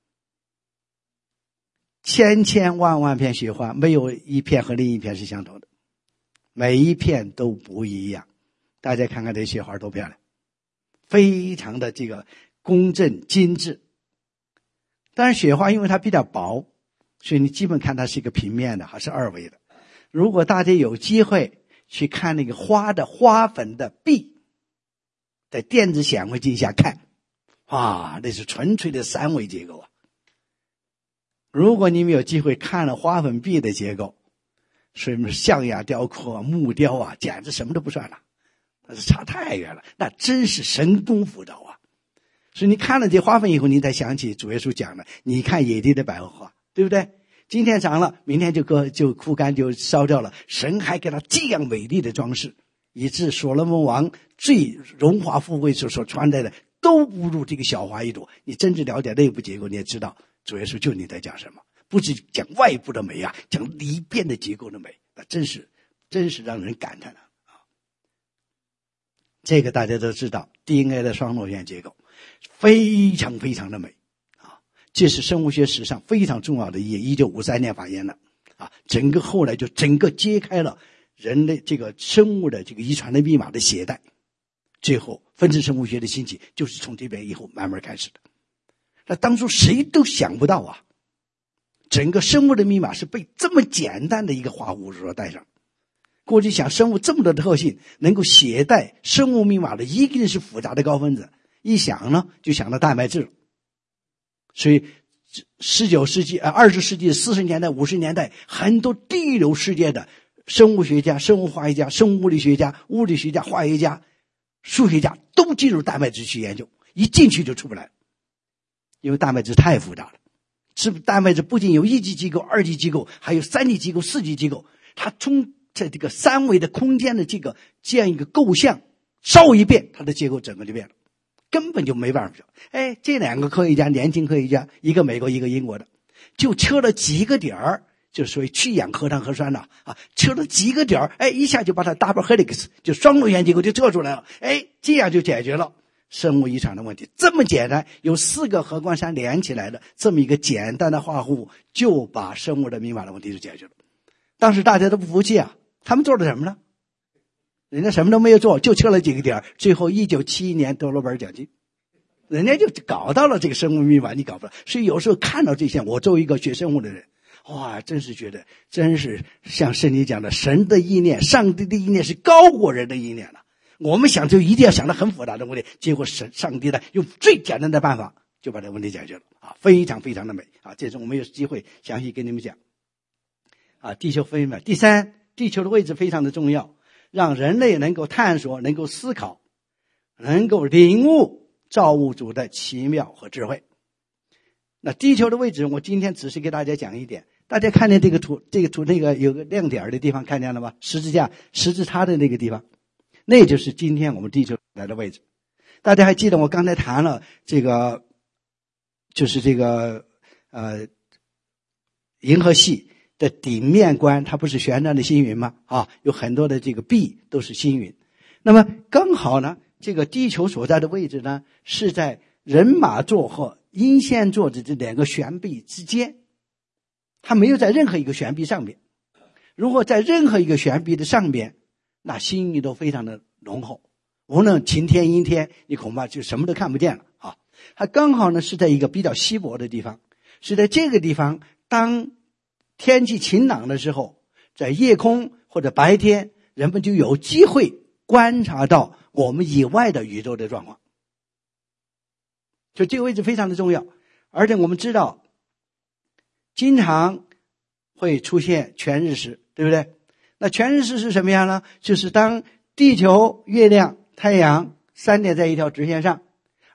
千千万万片雪花，没有一片和另一片是相同的，每一片都不一样。大家看看这雪花多漂亮，非常的这个工整精致。但是雪花因为它比较薄，所以你基本看它是一个平面的，还是二维的。如果大家有机会去看那个花的花粉的壁，在电子显微镜下看，啊，那是纯粹的三维结构啊！如果你们有机会看了花粉壁的结构，什么象牙雕刻啊、木雕啊，简直什么都不算了，那是差太远了，那真是神功辅导啊！所以你看了这花粉以后，你才想起主耶稣讲的，你看野地的百合花，对不对？今天长了，明天就割就枯干就烧掉了，神还给它这样美丽的装饰，以致所罗门王最荣华富贵所所穿戴的都不如这个小花一朵。你真正了解内部结构，你也知道主耶稣就你在讲什么，不是讲外部的美啊，讲里边的结构的美，那真是真是让人感叹的啊！这个大家都知道 ，D N A 的双螺旋结构非常非常的美啊，这是生物学史上非常重要的一页，一九五三年发现的啊，整个后来就整个揭开了人类这个生物的这个遗传的密码的携带。最后分子生物学的兴起就是从这边以后慢慢开始的。那当初谁都想不到啊，整个生物的密码是被这么简单的一个化合物所带上。过去想生物这么多的特性能够携带生物密码的一定是复杂的高分子，一想呢就想到蛋白质了。所以十九世纪呃二十世纪四十年代五十年代，很多第一流世界的生物学家、生物化学家、生物物理学家、物理学家、化学家、数学家都进入蛋白质去研究，一进去就出不来，因为蛋白质太复杂了。是蛋白质不仅有一级机构、二级机构，还有三级机构、四级机构，它从在这个三维的空间的这个这样一个构象稍一变，它的结构整个就变了，根本就没办法。哎，这两个科学家，年轻科学家，一个美国一个英国的，就测了几个点儿，就属于去氧核糖核酸了啊，测了几个点儿，哎，一下就把它 double helix 就双螺旋结构就测出来了，哎，这样就解决了生物遗传的问题。这么简单，有四个核苷酸连起来的这么一个简单的化合物，就把生物的密码的问题就解决了。当时大家都不服气啊，他们做了什么呢？人家什么都没有做，就测了几个点，最后一九七一年得诺贝尔奖金。人家就搞到了这个生物密码，你搞不到。所以有时候看到这些，我作为一个学生物的人，哇，真是觉得真是像圣经讲的，神的意念、上帝的意念是高过人的意念了。我们想就一定要想到很复杂的问题，结果神上帝呢用最简单的办法就把这个问题解决了啊，非常非常的美啊！这是我们有机会详细跟你们讲啊。地球非常美。第三，地球的位置非常的重要，让人类能够探索、能够思考、能够领悟造物主的奇妙和智慧。那地球的位置，我今天只是给大家讲一点。大家看见这个图，这个图那个有个亮点的地方看见了吗？十字架、十字叉的那个地方，那就是今天我们地球来的位置。大家还记得我刚才谈了这个，就是这个呃，银河系的顶面观，它不是旋转的星云吗？啊，有很多的这个臂都是星云。那么刚好呢，这个地球所在的位置呢，是在人马座和英仙座的这两个旋臂之间，它没有在任何一个旋臂上边。如果在任何一个旋臂的上边，那星云都非常的浓厚，无论晴天阴天，你恐怕就什么都看不见了啊。它刚好呢是在一个比较稀薄的地方，是在这个地方，当天气晴朗的时候，在夜空或者白天，人们就有机会观察到我们以外的宇宙的状况。就这个位置非常的重要，而且我们知道经常会出现全日食，对不对？那全日食是什么样呢？就是当地球、月亮、太阳三点在一条直线上，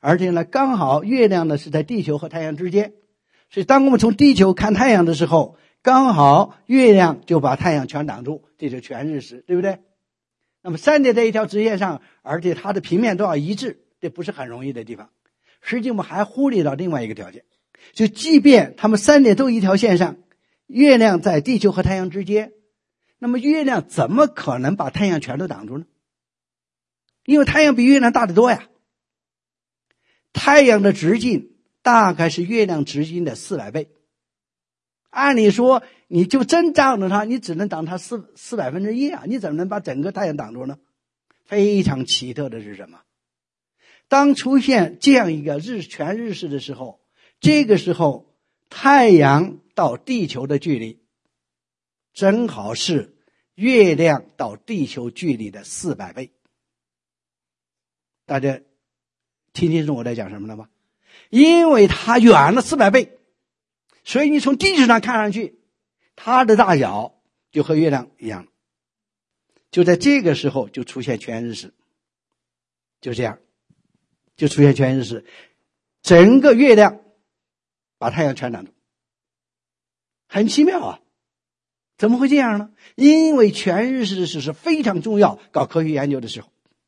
而且呢，刚好月亮呢是在地球和太阳之间，所以当我们从地球看太阳的时候，刚好月亮就把太阳全挡住，这就全日食，对不对？那么三点在一条直线上，而且它的平面都要一致，这不是很容易的地方。实际我们还忽略到另外一个条件，就即便它们三点都一条线上，月亮在地球和太阳之间，那么月亮怎么可能把太阳全都挡住呢？因为太阳比月亮大得多呀。太阳的直径大概是月亮直径的四百倍。按理说你就真仗着它，你只能挡它四四百分之一啊，你怎么能把整个太阳挡住呢？非常奇特的是什么？当出现这样一个日全日食的时候，这个时候太阳到地球的距离正好是月亮到地球距离的四百倍。大家听清楚我在讲什么了吗？因为它远了四百倍，所以你从地球上看上去，它的大小就和月亮一样。就在这个时候就出现全日食，就这样就出现全日食，整个月亮把太阳全挡住，很奇妙啊！怎么会这样呢？因为全日食是非常重要，搞科学研究的时候，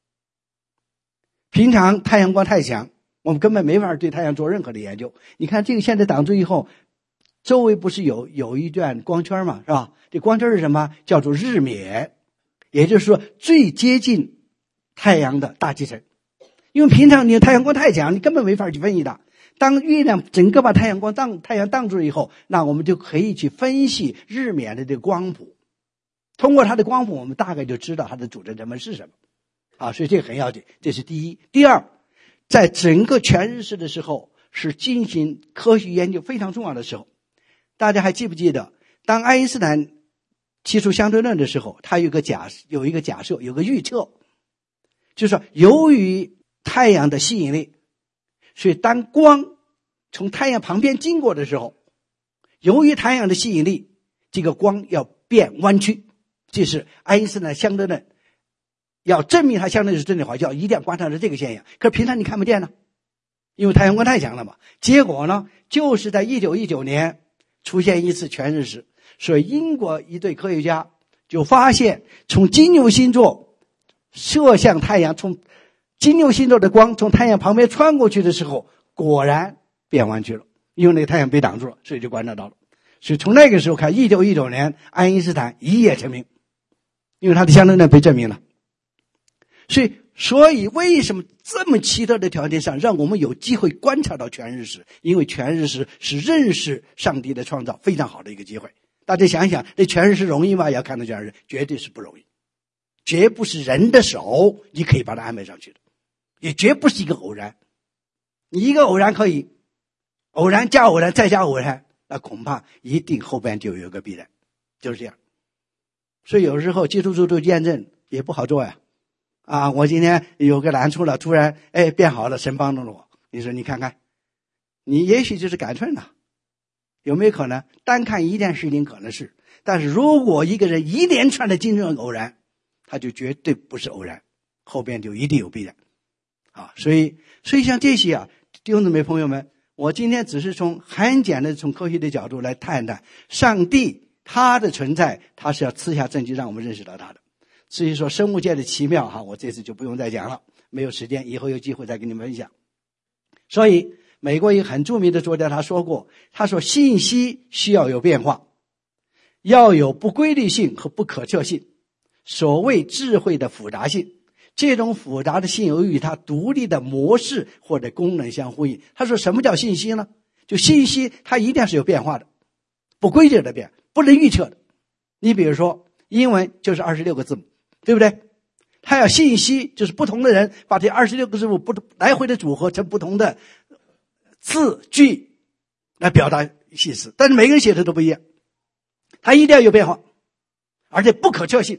平常太阳光太强，我们根本没法对太阳做任何的研究。你看这个现在挡住以后，周围不是有有一段光圈吗？是吧？这光圈是什么？叫做日冕，也就是说最接近太阳的大气层。因为平常你太阳光太强，你根本没法去分析它。当月亮整个把太阳光挡太阳挡住以后，那我们就可以去分析日冕的这个光谱。通过它的光谱，我们大概就知道它的组成成分是什么。啊，所以这个很要紧，这是第一。第二，在整个全日食的时候，是进行科学研究非常重要的时候。大家还记不记得，当爱因斯坦提出相对论的时候，他有个假有一个假设，有个预测，就是说由于太阳的吸引力，所以当光从太阳旁边经过的时候，由于太阳的吸引力，这个光要变弯曲。这是爱因斯坦相对论要证明它相对论是真的话，就要一定要观察到这个现象。可是平常你看不见呢，因为太阳光太强了嘛。结果呢，就是在一九一九年出现一次全日食，所以英国一对科学家就发现，从金牛星座射向太阳，从金牛星座的光从太阳旁边穿过去的时候，果然变弯曲了，因为那个太阳被挡住了，所以就观察到了。所以从那个时候看，一九一九年爱因斯坦一夜成名，因为他的相对论被证明了。所以所以为什么这么奇特的条件上让我们有机会观察到全日食？因为全日食是认识上帝的创造非常好的一个机会。大家想想，这全日食容易吗？要看到全日食绝对是不容易，绝不是人的手你可以把它安排上去的，也绝不是一个偶然。你一个偶然可以，偶然加偶然再加偶然，那恐怕一定后边就有一个必然，就是这样。所以有时候基督徒做见证也不好做呀。啊，我今天有个难处了，突然哎变好了，神帮助了我。你说你看看，你也许就是感顺了，有没有可能？单看一件事情可能是，但是如果一个人一连串的经证偶然，他就绝对不是偶然，后边就一定有必然。啊，所以所以像这些啊，弟兄姊妹朋友们，我今天只是从很简单的从科学的角度来探探上帝他的存在，他是要赐下证据让我们认识到他的。至于说生物界的奇妙哈，我这次就不用再讲了，没有时间，以后有机会再跟你们分享。所以美国一个很著名的作家他说过，他说信息需要有变化，要有不规律性和不可测性，所谓智慧的复杂性，这种复杂的性由于它独立的模式或者功能相呼应。他说什么叫信息呢？就信息它一定是有变化的，不规则的变，不能预测的。你比如说英文就是二十六个字母，对不对？它要信息就是不同的人把这二十六个字母不来回的组合成不同的字句来表达意思，但是每个人写的都不一样，它一定要有变化，而且不可测性。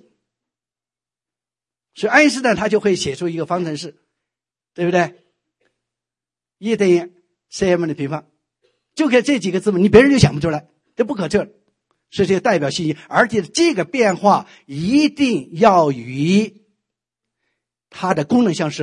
所以爱因斯坦他就会写出一个方程式，对不对？一等于 cm 的平方，就给这几个字母，你别人就想不出来，这不可测的。所以这代表信息，而且这个变化一定要与它的功能相适合。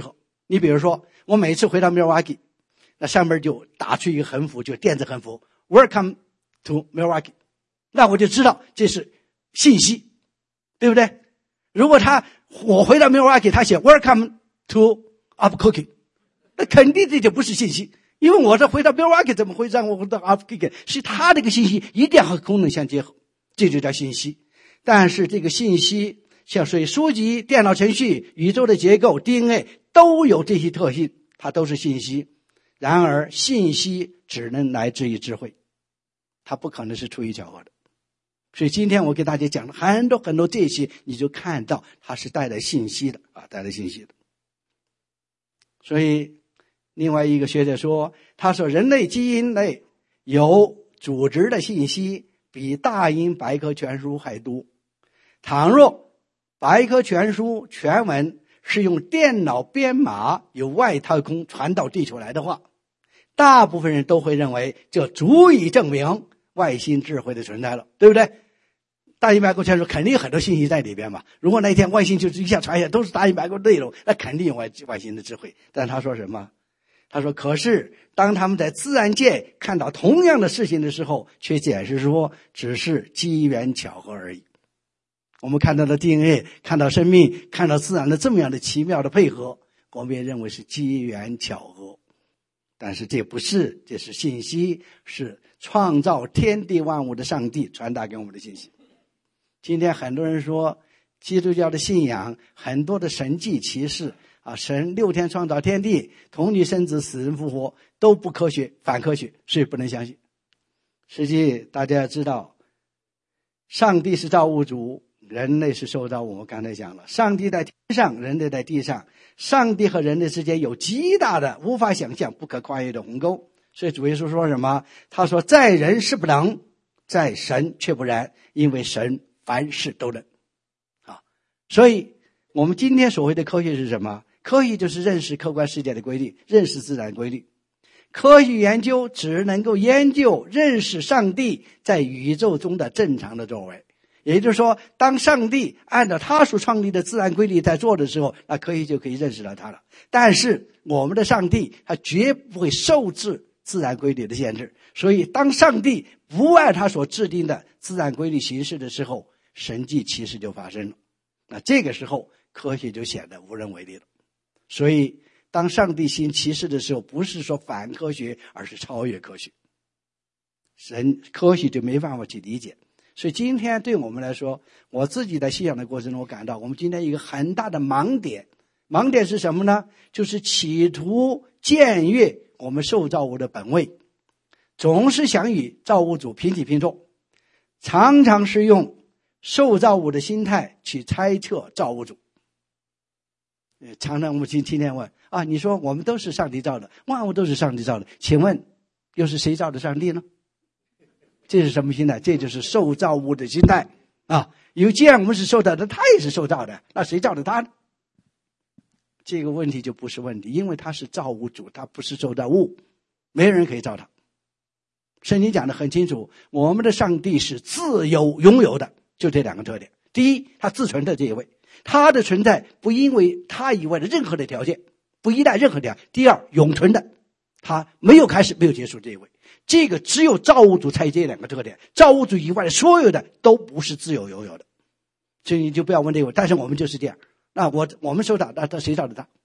你比如说，我每次回到 Milwaukee， 那上面就打出一个横幅，就电子横幅 Welcome to Milwaukee， 那我就知道这是信息，对不对？如果他我回到 Milwaukee， 他写 Welcome to Albuquerque， 那肯定这就不是信息，因为我这回到 Milwaukee 怎么会让我回到 Albuquerque？ 是他这个信息一定要和功能相结合，这就叫信息。但是这个信息像所以书籍、电脑程序、宇宙的结构、D N A 都有这些特性，它都是信息。然而信息只能来自于智慧，它不可能是出于巧合的。所以今天我给大家讲了很多很多这些，你就看到它是带来信息的啊，带来信息的。所以另外一个学者说，他说人类基因内有组织的信息比大英百科全书还多。倘若百科全书全文是用电脑编码由外太空传到地球来的话，大部分人都会认为这足以证明外星智慧的存在了，对不对？大英百科全书肯定有很多信息在里边嘛。如果那一天外星就是一下传下都是大英百科内容，那肯定有外外星的智慧。但他说什么？他说可是当他们在自然界看到同样的事情的时候，却解释说只是机缘巧合而已。我们看到的 D N A， 看到生命，看到自然的这么样的奇妙的配合，我们也认为是机缘巧合。但是这不是，这是信息，是创造天地万物的上帝传达给我们的信息。今天很多人说基督教的信仰很多的神迹奇事啊，神六天创造天地，童女生子，死人复活，都不科学，反科学，所以不能相信。实际大家要知道，上帝是造物主，人类是受造物。我们刚才讲了，上帝在天上，人类在地上，上帝和人类之间有极大的无法想象不可跨越的鸿沟。所以主耶稣说什么？他说在人是不能，在神却不然，因为神凡事都能啊。所以我们今天所谓的科学是什么？科学就是认识客观世界的规律，认识自然规律。科学研究只能够研究认识上帝在宇宙中的正常的作为，也就是说，当上帝按照他所创立的自然规律在做的时候，那科学就可以认识到他了。但是我们的上帝他绝不会受制自然规律的限制，所以当上帝不按他所制定的自然规律行事的时候，神迹奇事就发生了。那这个时候科学就显得无能为力了。所以当上帝行奇事的时候，不是说反科学，而是超越科学，神科学就没办法去理解。所以今天对我们来说，我自己在信仰的过程中，我感到我们今天一个很大的盲点。盲点是什么呢？就是企图僭越我们受造物的本位，总是想与造物主平起平坐，常常是用受造物的心态去猜测造物主。常常我们今天问啊，你说我们都是上帝造的，万物都是上帝造的，请问又是谁造的上帝呢？这是什么心态？这就是受造物的心态啊！因为既然我们是受造的，他也是受造的，那谁造的他呢？这个问题就不是问题，因为他是造物主，他不是受造物，没人可以造他。圣经讲得很清楚，我们的上帝是自有拥有的，就这两个特点。第一，他自存的这一位，他的存在不因为他以外的任何的条件，不依赖任何条件。第二，永存的，他没有开始没有结束这一位。这个只有造物主才有这两个特点，造物主以外的所有的都不是自由拥有的。所以你就不要问这个，但是我们就是这样。那我我们受到那谁造的他？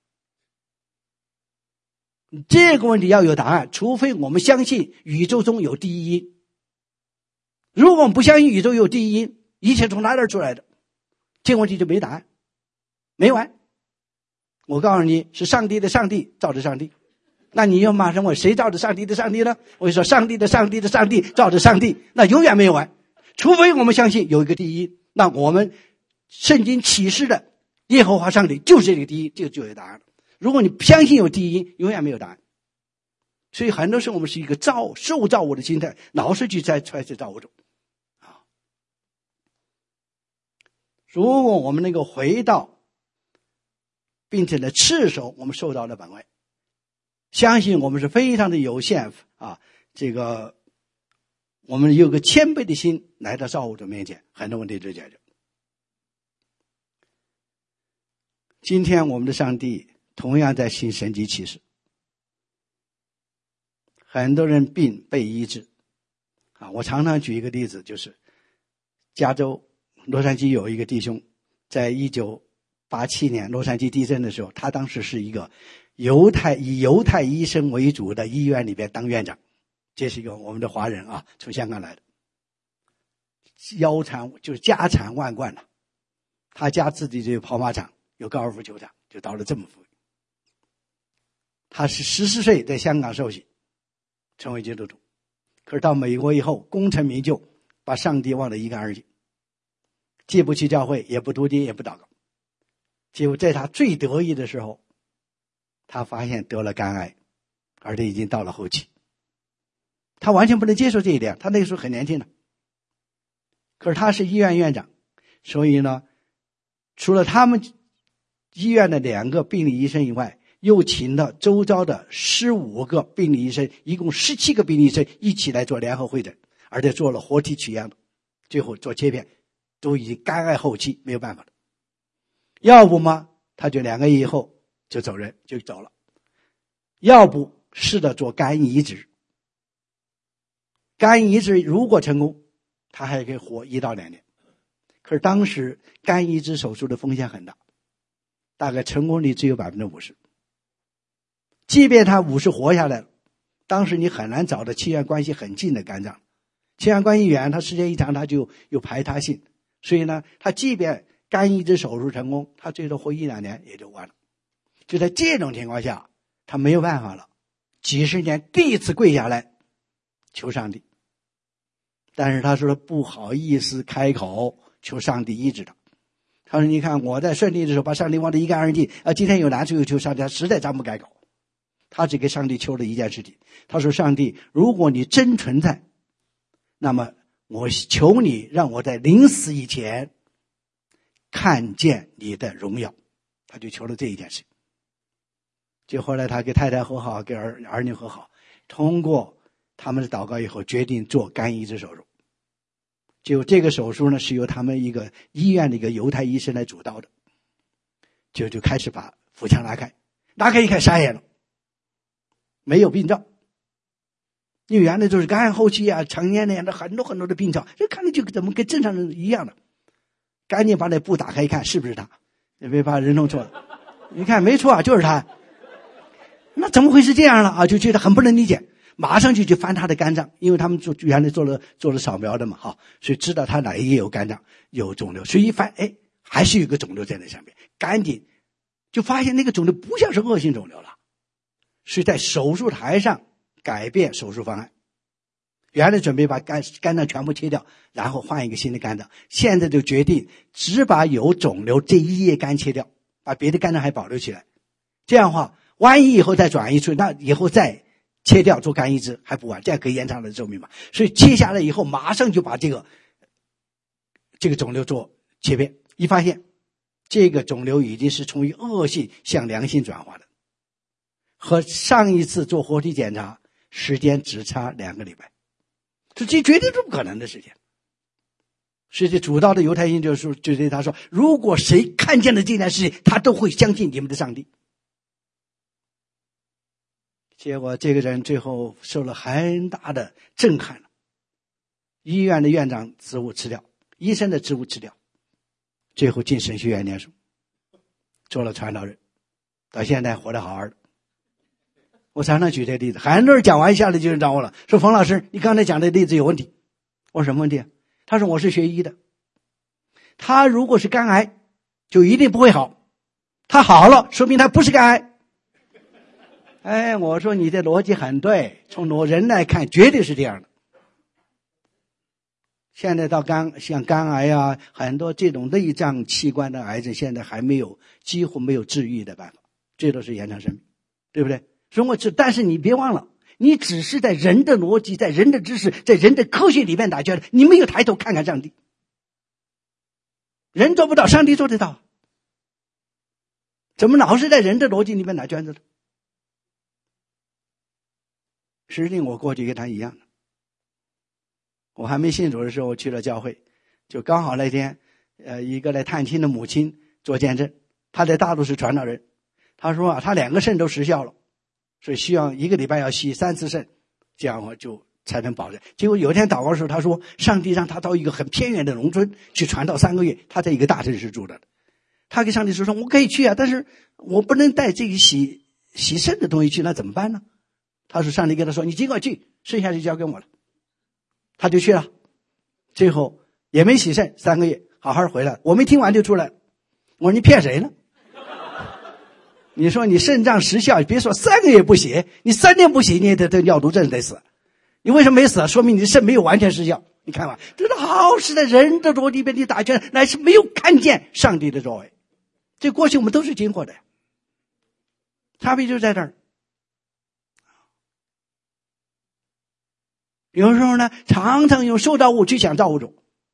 这个问题要有答案，除非我们相信宇宙中有第一因。如果我们不相信宇宙有第一因，一切从哪里出来的？这个问题就没答案，没完。我告诉你，是上帝的上帝造的上帝。那你又马上问谁造的上帝的上帝呢？我就说上帝的上帝的上帝造的上帝，那永远没有完。除非我们相信有一个第一，那我们圣经启示的耶和华上帝就是这个第一，这个就有答案了。如果你不相信有第一，永远没有答案。所以很多时候我们是一个造受造物的心态，老是去猜猜测造物主啊。如果我们能够回到并且呢赤守我们受造的本位，相信我们是非常的有限啊，这个我们有个谦卑的心来到造物主面前，很多问题就解决。今天我们的上帝同样在行神迹奇事，很多人病被医治啊。我常常举一个例子，就是加州洛杉矶有一个弟兄，在一九八七年洛杉矶地震的时候，他当时是一个犹太以犹太医生为主的医院里边当院长，这是一个我们的华人啊，从香港来的，腰缠就是家产万贯了。他家自己就有跑马场，有高尔夫球场，就到了这么富裕。他是十四岁在香港受洗，成为基督徒，可是到美国以后功成名就，把上帝忘得一干二净，既不去教会，也不读经，也不祷告。结果在他最得意的时候，他发现得了肝癌，而且已经到了后期。他完全不能接受这一点，他那个时候很年轻的，可是他是医院院长，所以呢，除了他们医院的两个病理医生以外，又请了周遭的十五个病理医生，一共十七个病理医生一起来做联合会诊，而且做了活体取样的，最后做切片，都已经肝癌后期，没有办法了。要不嘛，他就两个月以后就走人，就走了；要不试着做肝移植。肝移植如果成功，他还可以活一到两年。可是当时肝移植手术的风险很大，大概成功率只有百分之五十。即便他五十活下来了，当时你很难找到器官关系很近的肝脏，器官关系远，他时间一长他就有排他性，所以呢，他即便肝移植手术成功，他最多活一两年也就完了。就在这种情况下，他没有办法了，几十年第一次跪下来求上帝，但是他说不好意思开口求上帝医治他。他说你看我在顺利的时候把上帝忘得一干二净啊，今天有难处又求上帝，他实在张不开口。他只给上帝求了一件事情，他说上帝，如果你真存在，那么我求你让我在临死以前看见你的荣耀。他就求了这一件事。就后来他跟太太和好，跟儿儿女和好，通过他们的祷告以后决定做肝移植手术。就这个手术呢是由他们一个医院的一个犹太医生来主导的，就就开始把腹腔拉开，拉开一看傻眼了，没有病灶。因为原来就是肝癌后期啊，成年人的很多很多的病灶，这看着就怎么跟正常人一样的。赶紧把那布打开一看，是不是他？也别把人弄错了。你看没错，就是他。那怎么会是这样了啊？就觉得很不能理解，马上就去翻他的肝脏，因为他们做原来做了做了扫描的嘛，哈，所以知道他哪一页有肝脏有肿瘤，所以一翻，哎，还是有个肿瘤在那上面，赶紧就发现那个肿瘤不像是恶性肿瘤了，所以在手术台上改变手术方案。原来准备把肝肝脏全部切掉，然后换一个新的肝脏，现在就决定只把有肿瘤这一叶肝切掉，把别的肝脏还保留起来。这样的话，万一以后再转移出去，那以后再切掉做肝移植还不晚，这样可以延长了寿命嘛。所以切下来以后，马上就把这个这个肿瘤做切片，一发现这个肿瘤已经是从恶性向良性转化的，和上一次做活体检查时间只差两个礼拜。这绝对是不可能的事情。所以这主道的犹太人就说，就对他说，如果谁看见了这件事情，他都会相信你们的上帝。结果这个人最后受了很大的震撼了，医院的院长职务辞掉，医生的职务辞掉，最后进神学院念书，做了传道人，到现在活得好好的。我常常举这个例子，很多人讲完下来就找我了，说冯老师，你刚才讲的例子有问题。我说什么问题？他说我是学医的，他如果是肝癌就一定不会好，他好了说明他不是肝癌。哎，我说你的逻辑很对，从人来看绝对是这样的。现在到肝像肝癌啊，很多这种内脏器官的癌症现在还没有，几乎没有治愈的办法，最多是延长生命，对不对？所以我只但是你别忘了，你只是在人的逻辑，在人的知识，在人的科学里面打圈，你没有抬头看看上帝。人做不到，上帝做得到，怎么老是在人的逻辑里面打圈子呢？实际我过去跟他一样的，我还没信主的时候，我去了教会，就刚好那天，呃，一个来探亲的母亲做见证，她在大陆是传道人， 他说啊，他两个肾都失效了，所以需要一个礼拜要洗三次肾，这样我就才能保证。结果有一天祷告的时候，他说上帝让他到一个很偏远的农村去传道三个月，他在一个大城市住的。他跟上帝说说我可以去啊，但是我不能带这个洗洗肾的东西去，那怎么办呢？他说上帝跟他说你尽管去，剩下就交给我了。他就去了，最后也没洗肾，三个月好好回来。我没听完就出来了，我说你骗谁呢？你说你肾脏失效，别说三个月不洗，你三年不洗你也得得尿毒症得死。你为什么没死？说明你的肾没有完全失效。你看吧，这是好使的人的逻辑被你打拳，乃是没有看见上帝的作为。这过去我们都是经过的，差别就在这儿。有时候呢，常常用受造物去想造物主。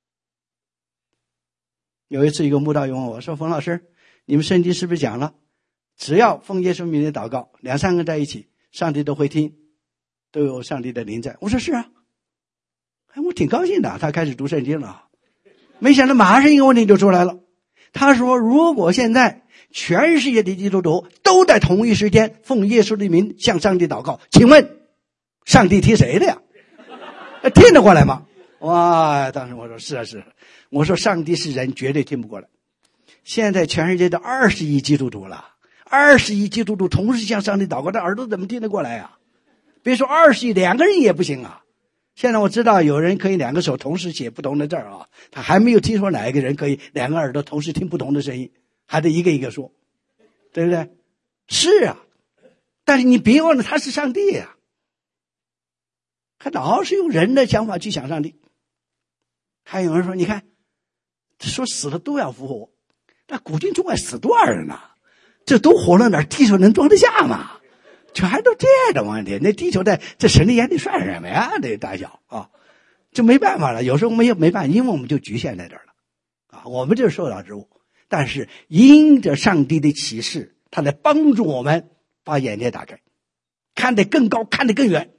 有一次一个慕道友问我说，冯老师，你们圣经是不是讲了只要奉耶稣名的祷告，两三个在一起，上帝都会听，都有上帝的临在？我说是啊。哎，我挺高兴的，他开始读圣经了。没想到马上一个问题就出来了。他说如果现在全世界的基督徒都在同一时间奉耶稣的名向上帝祷告，请问上帝听谁的呀？听得过来吗？哇，当时我说是啊是啊，我说上帝是人绝对听不过来。现在全世界的二十亿基督徒了，二十亿基督徒同时向上帝祷告，这耳朵怎么听得过来啊？别说二十亿，两个人也不行啊。现在我知道有人可以两个手同时写不同的字啊，他还没有听说哪一个人可以两个耳朵同时听不同的声音，还得一个一个说，对不对？是啊，但是你别忘了他是上帝啊，他老是用人的想法去想上帝。还有人说你看说死了都要复活，那古今中外死多少人啊？这都活了哪儿？地球能装得下吗？全都这样的问题，那地球在这神的眼里算什么呀？这大小啊，就没办法了。有时候我们也没办法，因为我们就局限在这儿了啊。我们就是受造之物，但是因着上帝的启示，他来帮助我们把眼界打开，看得更高，看得更远。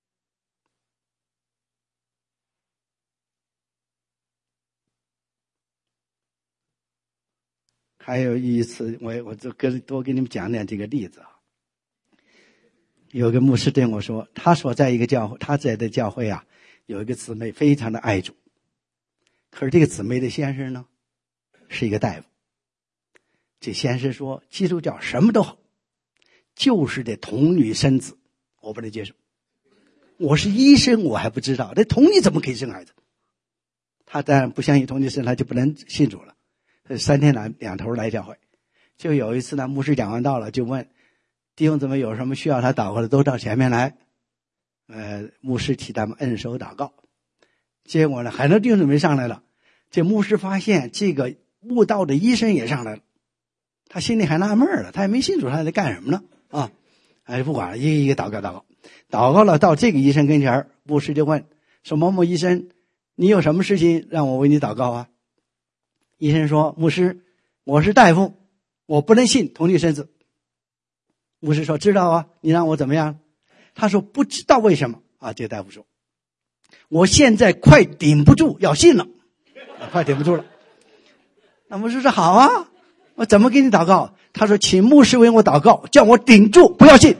还有一次，我我就跟多给你们讲讲这个例子啊。有个牧师对我说，他所在一个教会，他在的教会啊，有一个姊妹非常的爱主，可是这个姊妹的先生呢，是一个大夫。这先生说，基督教什么都好，就是得童女生子，我不能接受。我是医生，我还不知道，这童女怎么可以生孩子？他当然不相信童女生，他就不能信主了。三天两两头来教会，就有一次呢，牧师讲完道了，就问弟兄姊妹有什么需要他祷告的，都到前面来。呃，牧师替他们摁手祷告。结果呢，很多弟兄姊妹上来了，这牧师发现这个悟道的医生也上来了，他心里还纳闷了，他也没信主，他在干什么呢？啊，哎，不管了，一个一个祷告祷告，祷告了到这个医生跟前，牧师就问说：“某某医生，你有什么事情让我为你祷告啊？”医生说：“牧师，我是大夫，我不能信童女生子。”牧师说：“知道啊，你让我怎么样？”他说：“不知道为什么啊。”这个大夫说：“我现在快顶不住要信了，快顶不住了。”那牧师说：“好啊，我怎么给你祷告？”他说：“请牧师为我祷告，叫我顶住不要信。”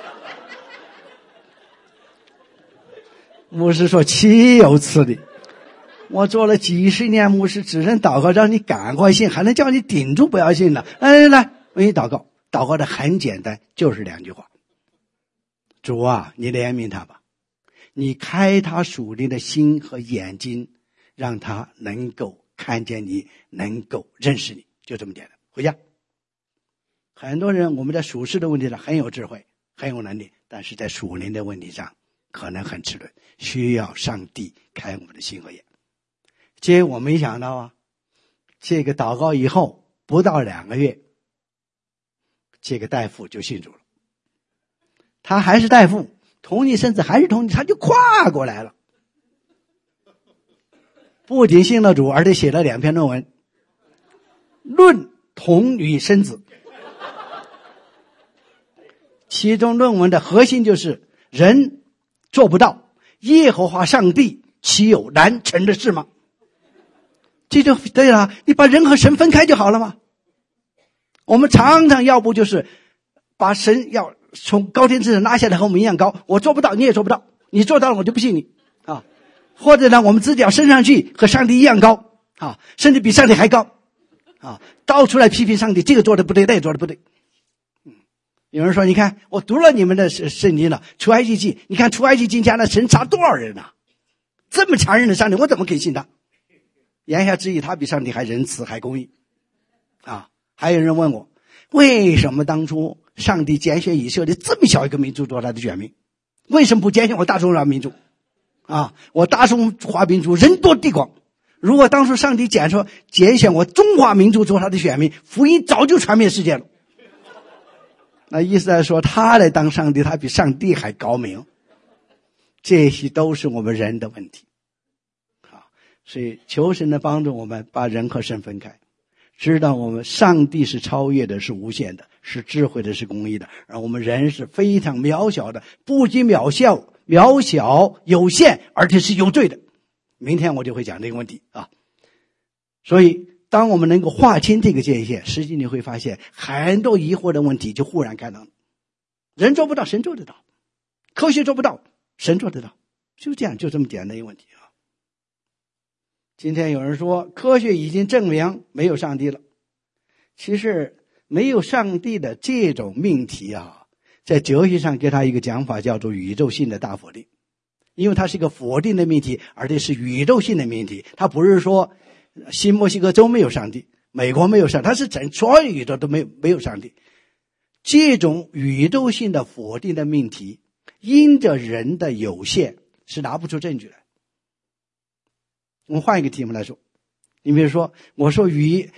牧师说：“岂有此理！我做了几十年牧师，只能祷告让你赶快信，还能叫你顶住不要信呢？来来来，为你祷告。祷告的很简单，就是两句话：主啊，你怜悯他吧，你开他属灵的心和眼睛，让他能够看见你，能够认识你，就这么简单。回家。很多人我们在属世的问题上很有智慧，很有能力，但是在属灵的问题上可能很迟钝，需要上帝开我们的心和眼。结果我没想到啊，这个祷告以后不到两个月，这个大夫就信主了。他还是大夫，童女生子还是童女，他就跨过来了，不仅信了主，而且写了两篇论文，论童女生子。其中论文的核心就是人做不到，耶和华上帝岂有难成的事吗？这就对了，你把人和神分开就好了嘛。我们常常要不就是把神要从高天之上拿下来和我们一样高，我做不到，你也做不到，你做到了我就不信你啊。或者呢，我们自己要升上去和上帝一样高啊，甚至比上帝还高啊，到处来批评上帝，这个做的不对，那个做的不对。嗯，有人说，你看我读了你们的圣经了，出埃及记，你看出埃及记家的神杀多少人啊，这么残忍的上帝，我怎么可以信他？言下之意，他比上帝还仁慈还公义啊。还有人问我，为什么当初上帝拣选以色列这么小一个民族做他的选民，为什么不拣选我大中华民族啊？我大中华民族人多地广，如果当初上帝拣说拣选我中华民族做他的选民，福音早就传遍世界了。那意思来说，他来当上帝，他比上帝还高明。这些都是我们人的问题啊，所以求神的帮助我们把人和神分开，知道我们上帝是超越的，是无限的，是智慧的，是公义的，而我们人是非常渺小的，不仅渺小渺小有限，而且是有罪的。明天我就会讲这个问题啊。所以当我们能够划清这个界限，实际你会发现很多疑惑的问题就忽然开朗。人做不到，神做得到；科学做不到，神做得到。就这样，就这么简单一个问题啊。今天有人说科学已经证明没有上帝了，其实没有上帝的这种命题啊，在哲学上给他一个讲法叫做宇宙性的大否定。因为它是一个否定的命题，而且是宇宙性的命题。它不是说新墨西哥州没有上帝，美国没有上帝，它是整所有宇宙都没有没有上帝。这种宇宙性的否定的命题，因着人的有限是拿不出证据来。我们换一个题目来说，你比如说我说鱼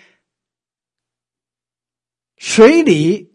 水里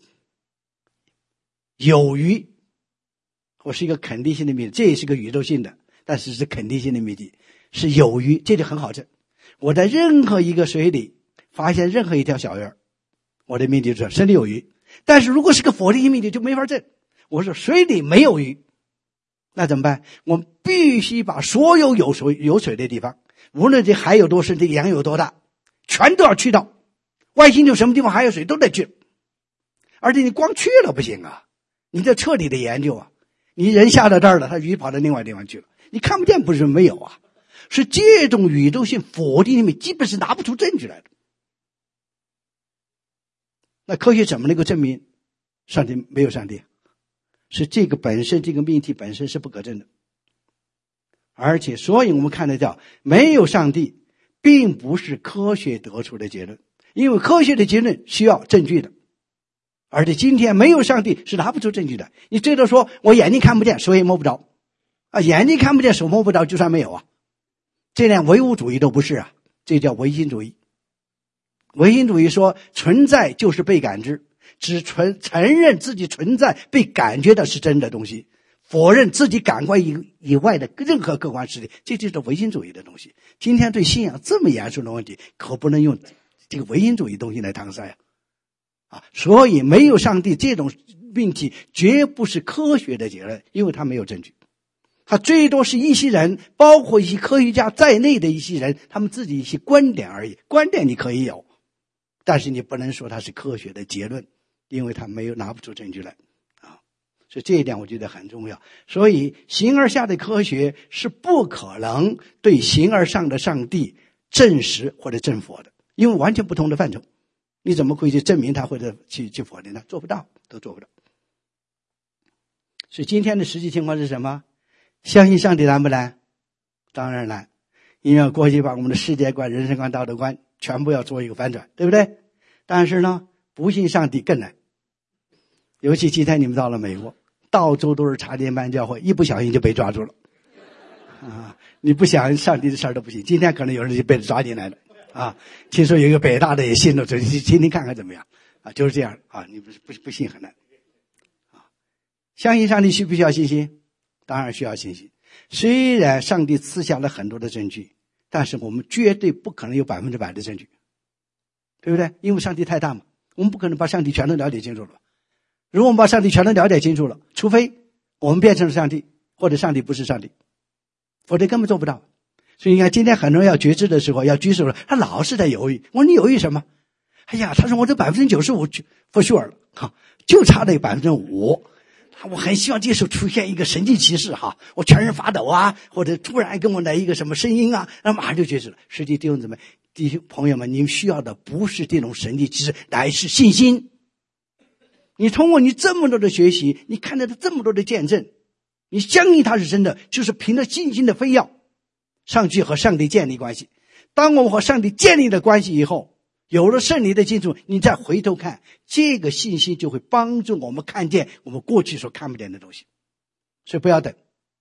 有鱼，我是一个肯定性的命题，这也是个宇宙性的，但是是肯定性的命题，是有鱼，这就很好证。我在任何一个水里发现任何一条小鱼，我的命题就是水里有鱼。但是如果是个否定性命题就没法证。我说水里没有鱼，那怎么办？我们必须把所有有水有水的地方，无论这海有多深，这洋有多大，全都要去到。外星球什么地方还有水都得去，而且你光去了不行啊，你得彻底的研究啊。你人下到这儿了，他鱼跑到另外地方去了，你看不见不是没有啊，是这种宇宙性否定里面基本是拿不出证据来的。那科学怎么能够证明上帝没有上帝？是这个本身，这个命题本身是不可证的。而且所以我们看得到，没有上帝并不是科学得出的结论，因为科学的结论需要证据的。而且今天没有上帝是拿不出证据的。你最多说我眼睛看不见，手也摸不着啊，眼睛看不见，手摸不着，就算没有啊。这连唯物主义都不是啊，这叫唯心主义。唯心主义说存在就是被感知，只存承认自己存在被感觉的是真的东西，否认自己感官以以外的任何客观实体，这就是唯心主义的东西。今天对信仰这么严肃的问题，可不能用这个唯心主义东西来搪塞啊。啊，所以没有上帝这种命题绝不是科学的结论，因为它没有证据。它最多是一些人，包括一些科学家在内的一些人，他们自己一些观点而已。观点你可以有，但是你不能说它是科学的结论，因为它没有拿不出证据来啊。所以这一点我觉得很重要。所以形而下的科学是不可能对形而上的上帝证实或者证否的，因为完全不同的范畴。你怎么会去证明它或者去去否定它？做不到，都做不到。所以今天的实际情况是什么？相信上帝难不难？当然难，因为过去把我们的世界观、人生观、道德观全部要做一个反转，对不对？但是呢，不信上帝更难。尤其今天你们到了美国，到处都是查经班教会，一不小心就被抓住了啊！你不想上帝的事儿都不行。今天可能有人就被抓进来了。啊，听说有一个北大的也信了，就听听看看怎么样啊？就是这样啊，你不不不信很难啊。相信上帝需不需要信心？当然需要信心。虽然上帝赐下了很多的证据，但是我们绝对不可能有百分之百的证据，对不对？因为上帝太大嘛，我们不可能把上帝全都了解清楚了。如果我们把上帝全都了解清楚了，除非我们变成了上帝，或者上帝不是上帝，否则根本做不到。所以你看，今天很多人要决志的时候，要举手了，他老是在犹豫。我说你犹豫什么？哎呀，他说我这百分之九十五 for sure 了，哈， 就差那百分之五。我很希望这时候出现一个神迹奇事哈，我全身发抖啊，或者突然跟我来一个什么声音啊，那马上就觉知了。实际弟兄姊妹、弟兄朋友们，你们需要的不是这种神迹奇事，乃是信心。你通过你这么多的学习，你看到的这么多的见证，你相信它是真的，就是凭着信心的非要上去和上帝建立关系。当我们和上帝建立了关系以后，有了圣灵的进驻，你再回头看，这个信心就会帮助我们看见我们过去所看不见的东西。所以不要等，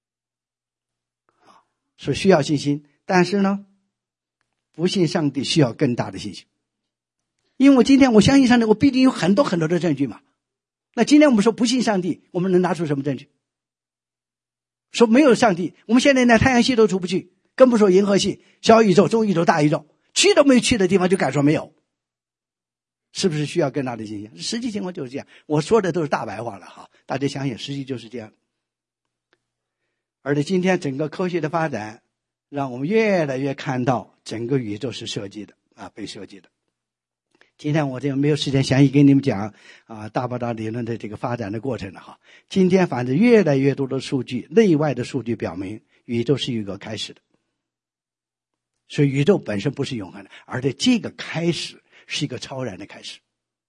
所以需要信心，但是呢，不信上帝需要更大的信心。因为我今天我相信上帝，我必定有很多很多的证据嘛。那今天我们说不信上帝，我们能拿出什么证据？说没有上帝，我们现在连太阳系都出不去，更不说银河系、小宇宙、中宇宙、大宇宙，去都没有去的地方就敢说没有，是不是需要更大的信心？实际情况就是这样，我说的都是大白话了哈，大家相信实际就是这样。而且今天整个科学的发展，让我们越来越看到整个宇宙是设计的啊，被设计的。今天我这个没有时间详细给你们讲啊大爆炸理论的这个发展的过程了哈。今天反正越来越多的数据，内外的数据表明，宇宙是一个开始的。所以宇宙本身不是永恒的，而且这个开始是一个超然的开始。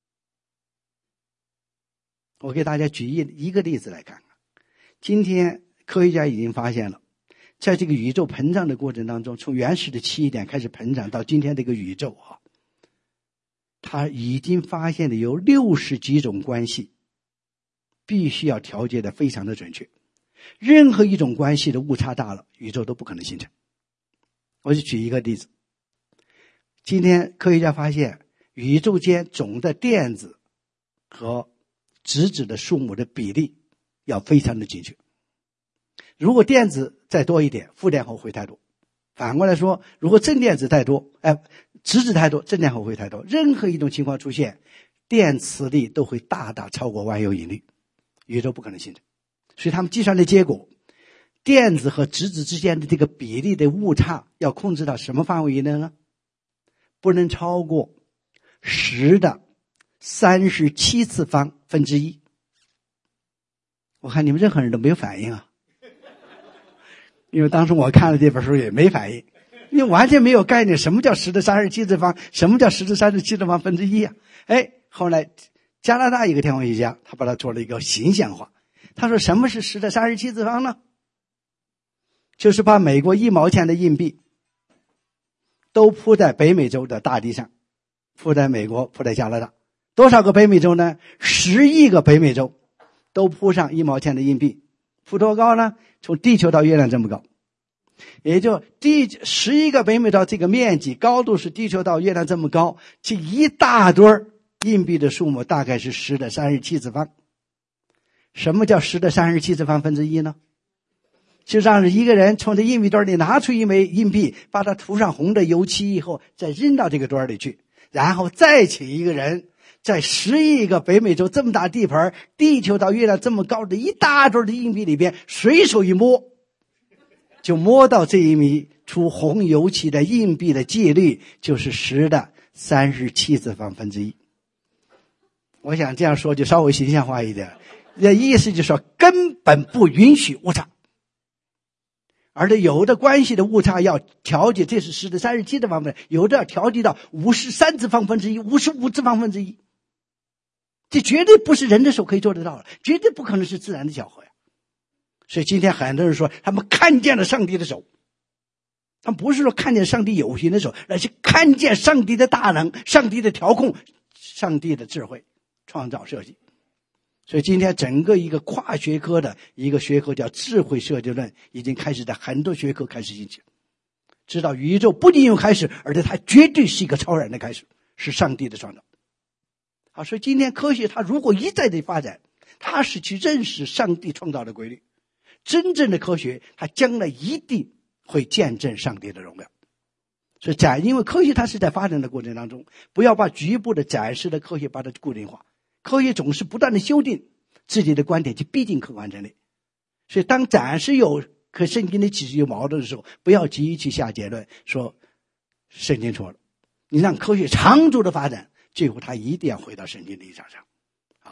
我给大家举一一个例子来看看。今天科学家已经发现了，在这个宇宙膨胀的过程当中，从原始的起点开始膨胀到今天这个宇宙啊，他已经发现了有六十几种关系，必须要调节的非常的准确。任何一种关系的误差大了，宇宙都不可能形成。我就举一个例子，今天科学家发现宇宙间总的电子和质子的数目的比例要非常的精确。如果电子再多一点，负电荷会太多；反过来说，如果正电子太多，哎，质子太多，正电荷会太多。任何一种情况出现，电磁力都会大大超过万有引力，宇宙不可能形成。所以他们计算的结果，电子和质子之间的这个比例的误差要控制到什么范围以内呢？不能超过十的三十七次方分之一。我看你们任何人都没有反应啊，因为当时我看了这本书也没反应，因为完全没有概念，什么叫十的三十七次方，什么叫十的三十七次方分之一啊？哎，后来加拿大一个天文学家，他把它做了一个形象化。他说什么是十的三十七次方呢？就是把美国一毛钱的硬币都铺在北美洲的大地上，铺在美国，铺在加拿大。多少个北美洲呢？十亿个北美洲都铺上一毛钱的硬币，铺多高呢？从地球到月亮这么高，也就地十一个北美洲这个面积，高度是地球到月亮这么高，这一大堆硬币的数目大概是十的三十七次方。什么叫十的三十七次方分之一呢？就让一个人从这硬币堆里拿出一枚硬币，把它涂上红的油漆以后，再扔到这个堆里去，然后再请一个人在十亿个北美洲这么大地盘，地球到月亮这么高的一大堆的硬币里边，随手一摸，就摸到这一枚涂红油漆的硬币的几率就是十的三十七次方分之一。我想这样说就稍微形象化一点，这意思就是说根本不允许误差。而且有的关系的误差要调节，这是十的三十七的方分，有的要调节到五十三次方分之一、五十五次方分之一，这绝对不是人的手可以做得到的，绝对不可能是自然的巧合呀。所以今天很多人说他们看见了上帝的手，他们不是说看见上帝有形的手，而是看见上帝的大能、上帝的调控、上帝的智慧、创造设计。所以今天整个一个跨学科的一个学科叫智慧设计论，已经开始在很多学科开始兴起，知道宇宙不仅有开始，而且它绝对是一个超然的开始，是上帝的创造。好，所以今天科学它如果一再的发展，它是去认识上帝创造的规律，真正的科学它将来一定会见证上帝的荣耀。所以展，因为科学它是在发展的过程当中，不要把局部的展示的科学把它固定化，科学总是不断的修订自己的观点，去逼近客观真理。所以当展示有和圣经的启示有矛盾的时候，不要急于去下结论说圣经错了，你让科学长足的发展，最后它一定要回到圣经的立场上啊。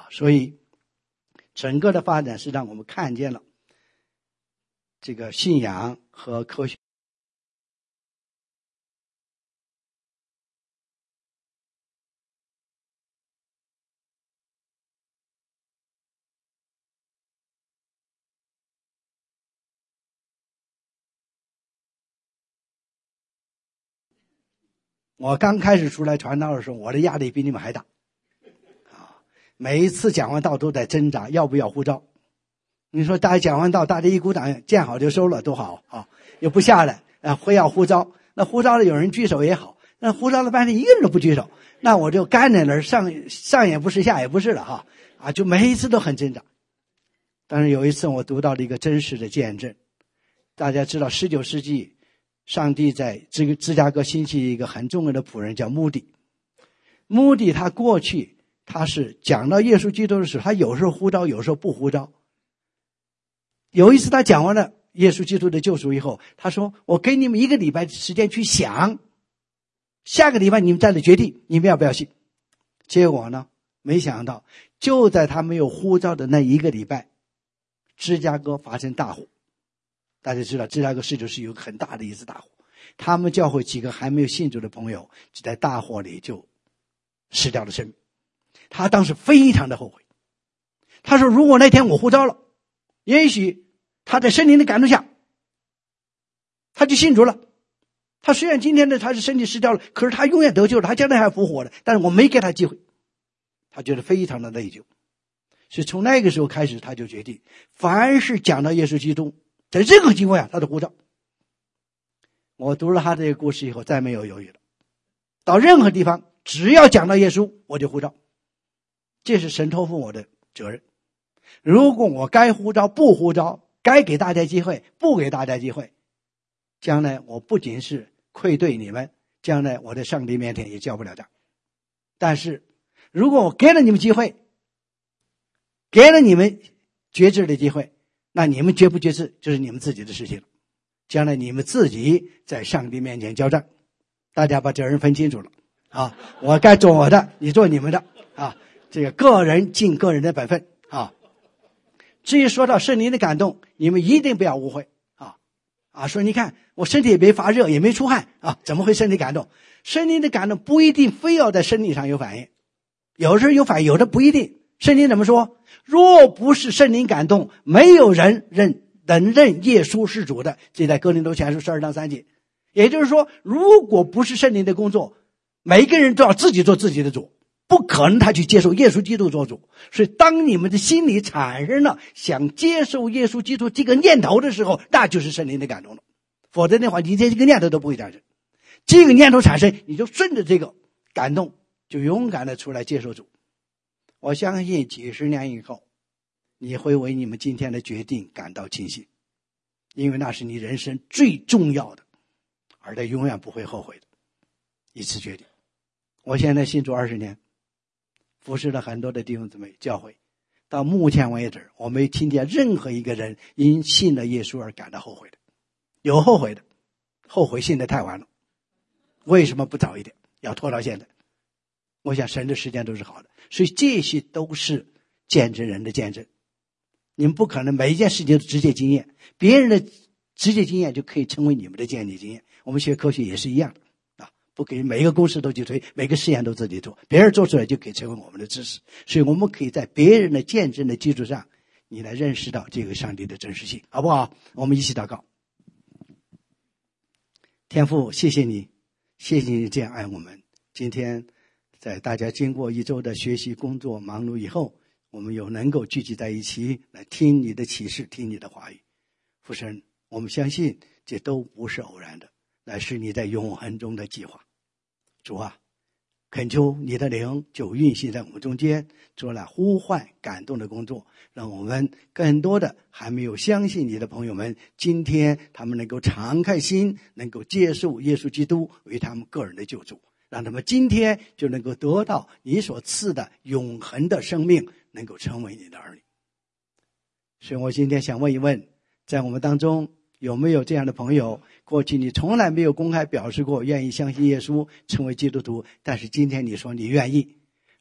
啊，所以整个的发展是让我们看见了这个信仰和科学。我刚开始出来传道的时候，我的压力比你们还大啊！每一次讲完道都在挣扎，要不要呼召？你说大家讲完道，大家一鼓掌，见好就收了，多好啊！又不下来啊，非要呼召。那呼召了有人举手也好，那呼召了半天一个人都不举手，那我就干在那儿，上上也不是，下也不是了哈啊！就每一次都很挣扎。但是有一次我读到了一个真实的见证，大家知道十九世纪。上帝在这个芝加哥兴起一个很重要的仆人叫穆迪。穆迪他过去他是讲到耶稣基督的时候，他有时候呼召，有时候不呼召。有一次他讲完了耶稣基督的救赎以后，他说我给你们一个礼拜时间去想，下个礼拜你们再来决定你们要不要信。结果呢，没想到就在他没有呼召的那一个礼拜，芝加哥发生大火。大家知道芝加哥十九世纪有很大的一次大火，他们教会几个还没有信主的朋友就在大火里就失掉了生命。他当时非常的后悔，他说如果那天我呼召了，也许他在圣灵的感动下他就信主了。他虽然今天的他是身体失掉了，可是他永远得救了，他将来还复活的，但是我没给他机会。他觉得非常的内疚，所以从那个时候开始，他就决定凡是讲到耶稣基督，在任何情况下他都呼召。我读了他这个故事以后再没有犹豫了，到任何地方只要讲到耶稣我就呼召，这是神托付我的责任。如果我该呼召不呼召，该给大家机会不给大家机会，将来我不仅是愧对你们，将来我在上帝面前也交不了账。但是如果我给了你们机会，给了你们决志的机会，那你们决不决志就是你们自己的事情了，将来你们自己在上帝面前交账。大家把责任分清楚了啊！我该做我的，你做你们的啊！这个个人尽个人的本分啊。至于说到圣灵的感动，你们一定不要误会啊啊！说你看我身体也没发热，也没出汗啊，怎么会身体感动？圣灵的感动不一定非要在身体上有反应，有时候有反应，有的不一定。圣经怎么说？若不是圣灵感动，没有人认能认耶稣是主的。这在哥林多前书十二章三节。也就是说，如果不是圣灵的工作，每个人都要自己做自己的主，不可能他去接受耶稣基督做主。所以当你们的心里产生了想接受耶稣基督这个念头的时候，那就是圣灵的感动了。否则的话，你连这个念头都不会产生。这个念头产生，你就顺着这个感动，就勇敢的出来接受主。我相信几十年以后，你会为你们今天的决定感到庆幸，因为那是你人生最重要的，而且永远不会后悔的一次决定。我现在信主二十年，服侍了很多的弟兄姊妹教会，到目前为止，我没听见任何一个人因信了耶稣而感到后悔的。有后悔的，后悔信得太晚了，为什么不早一点，要拖到现在？我想神的时间都是好的，所以这些都是见证人的见证。你们不可能每一件事情都直接经验，别人的直接经验就可以成为你们的间接经验。我们学科学也是一样的啊，不可以每一个公式都去推，每个实验都自己做，别人做出来就可以成为我们的知识。所以我们可以在别人的见证的基础上，你来认识到这个上帝的真实性，好不好？我们一起祷告。天父，谢谢你，谢谢你这样爱我们。今天在大家经过一周的学习工作忙碌以后，我们又能够聚集在一起来听你的启示，听你的话语。父神，我们相信这都不是偶然的，乃是你在永恒中的计划。主啊，恳求你的灵就运行在我们中间，做了呼唤感动的工作，让我们更多的还没有相信你的朋友们，今天他们能够敞开心，能够接受耶稣基督为他们个人的救主，让他们今天就能够得到你所赐的永恒的生命，能够成为你的儿女。所以我今天想问一问，在我们当中有没有这样的朋友，过去你从来没有公开表示过愿意相信耶稣，成为基督徒，但是今天你说你愿意。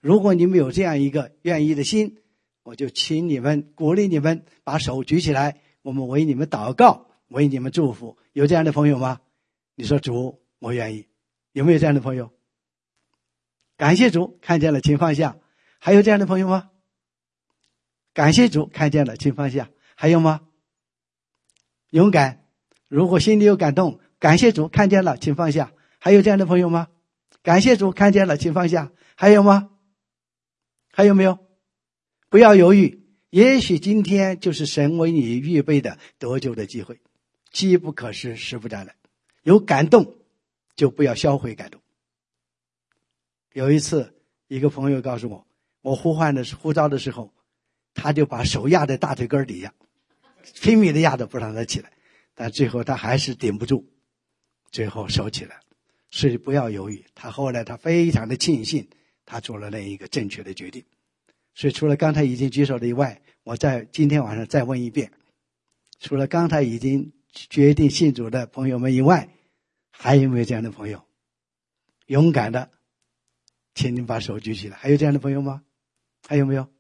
如果你们有这样一个愿意的心，我就请你们鼓励你们把手举起来，我们为你们祷告，为你们祝福。有这样的朋友吗？你说主，我愿意。有没有这样的朋友？感谢主，看见了请放下。还有这样的朋友吗？感谢主，看见了请放下。还有吗？勇敢，如果心里有感动，感谢主，看见了请放下。还有这样的朋友吗？感谢主，看见了请放下。还有吗？还有没有？不要犹豫，也许今天就是神为你预备的得救的机会。机不可失，时不再来。有感动就不要销毁感动。有一次一个朋友告诉我，我呼唤的呼召的时候，他就把手压在大腿根底下，拼命的压着不让他起来，但最后他还是顶不住，最后收起来。所以不要犹豫，他后来他非常的庆幸他做了那一个正确的决定。所以除了刚才已经举手的以外，我在今天晚上再问一遍，除了刚才已经决定信主的朋友们以外，还有没有这样的朋友？勇敢的请你把手举起来。还有这样的朋友吗？还有没有？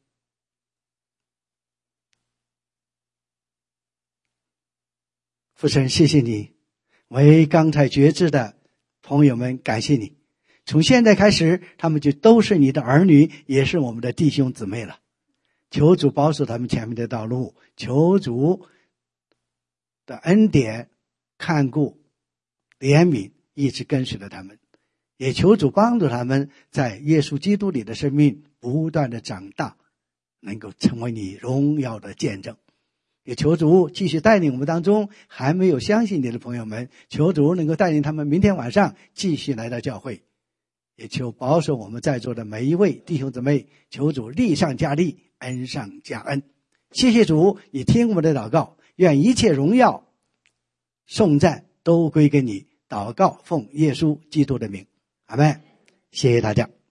父神，谢谢你，为刚才决志的朋友们感谢你。从现在开始，他们就都是你的儿女，也是我们的弟兄姊妹了。求主保守他们前面的道路，求主的恩典看顾怜悯一直跟随着他们，也求主帮助他们在耶稣基督里的生命不断的长大，能够成为你荣耀的见证。也求主继续带领我们当中还没有相信你的朋友们，求主能够带领他们明天晚上继续来到教会。也求保守我们在座的每一位弟兄姊妹，求主力上加力，恩上加恩。谢谢主，你听我们的祷告，愿一切荣耀颂赞都归给你。祷告奉耶稣基督的名，阿们。谢谢大家。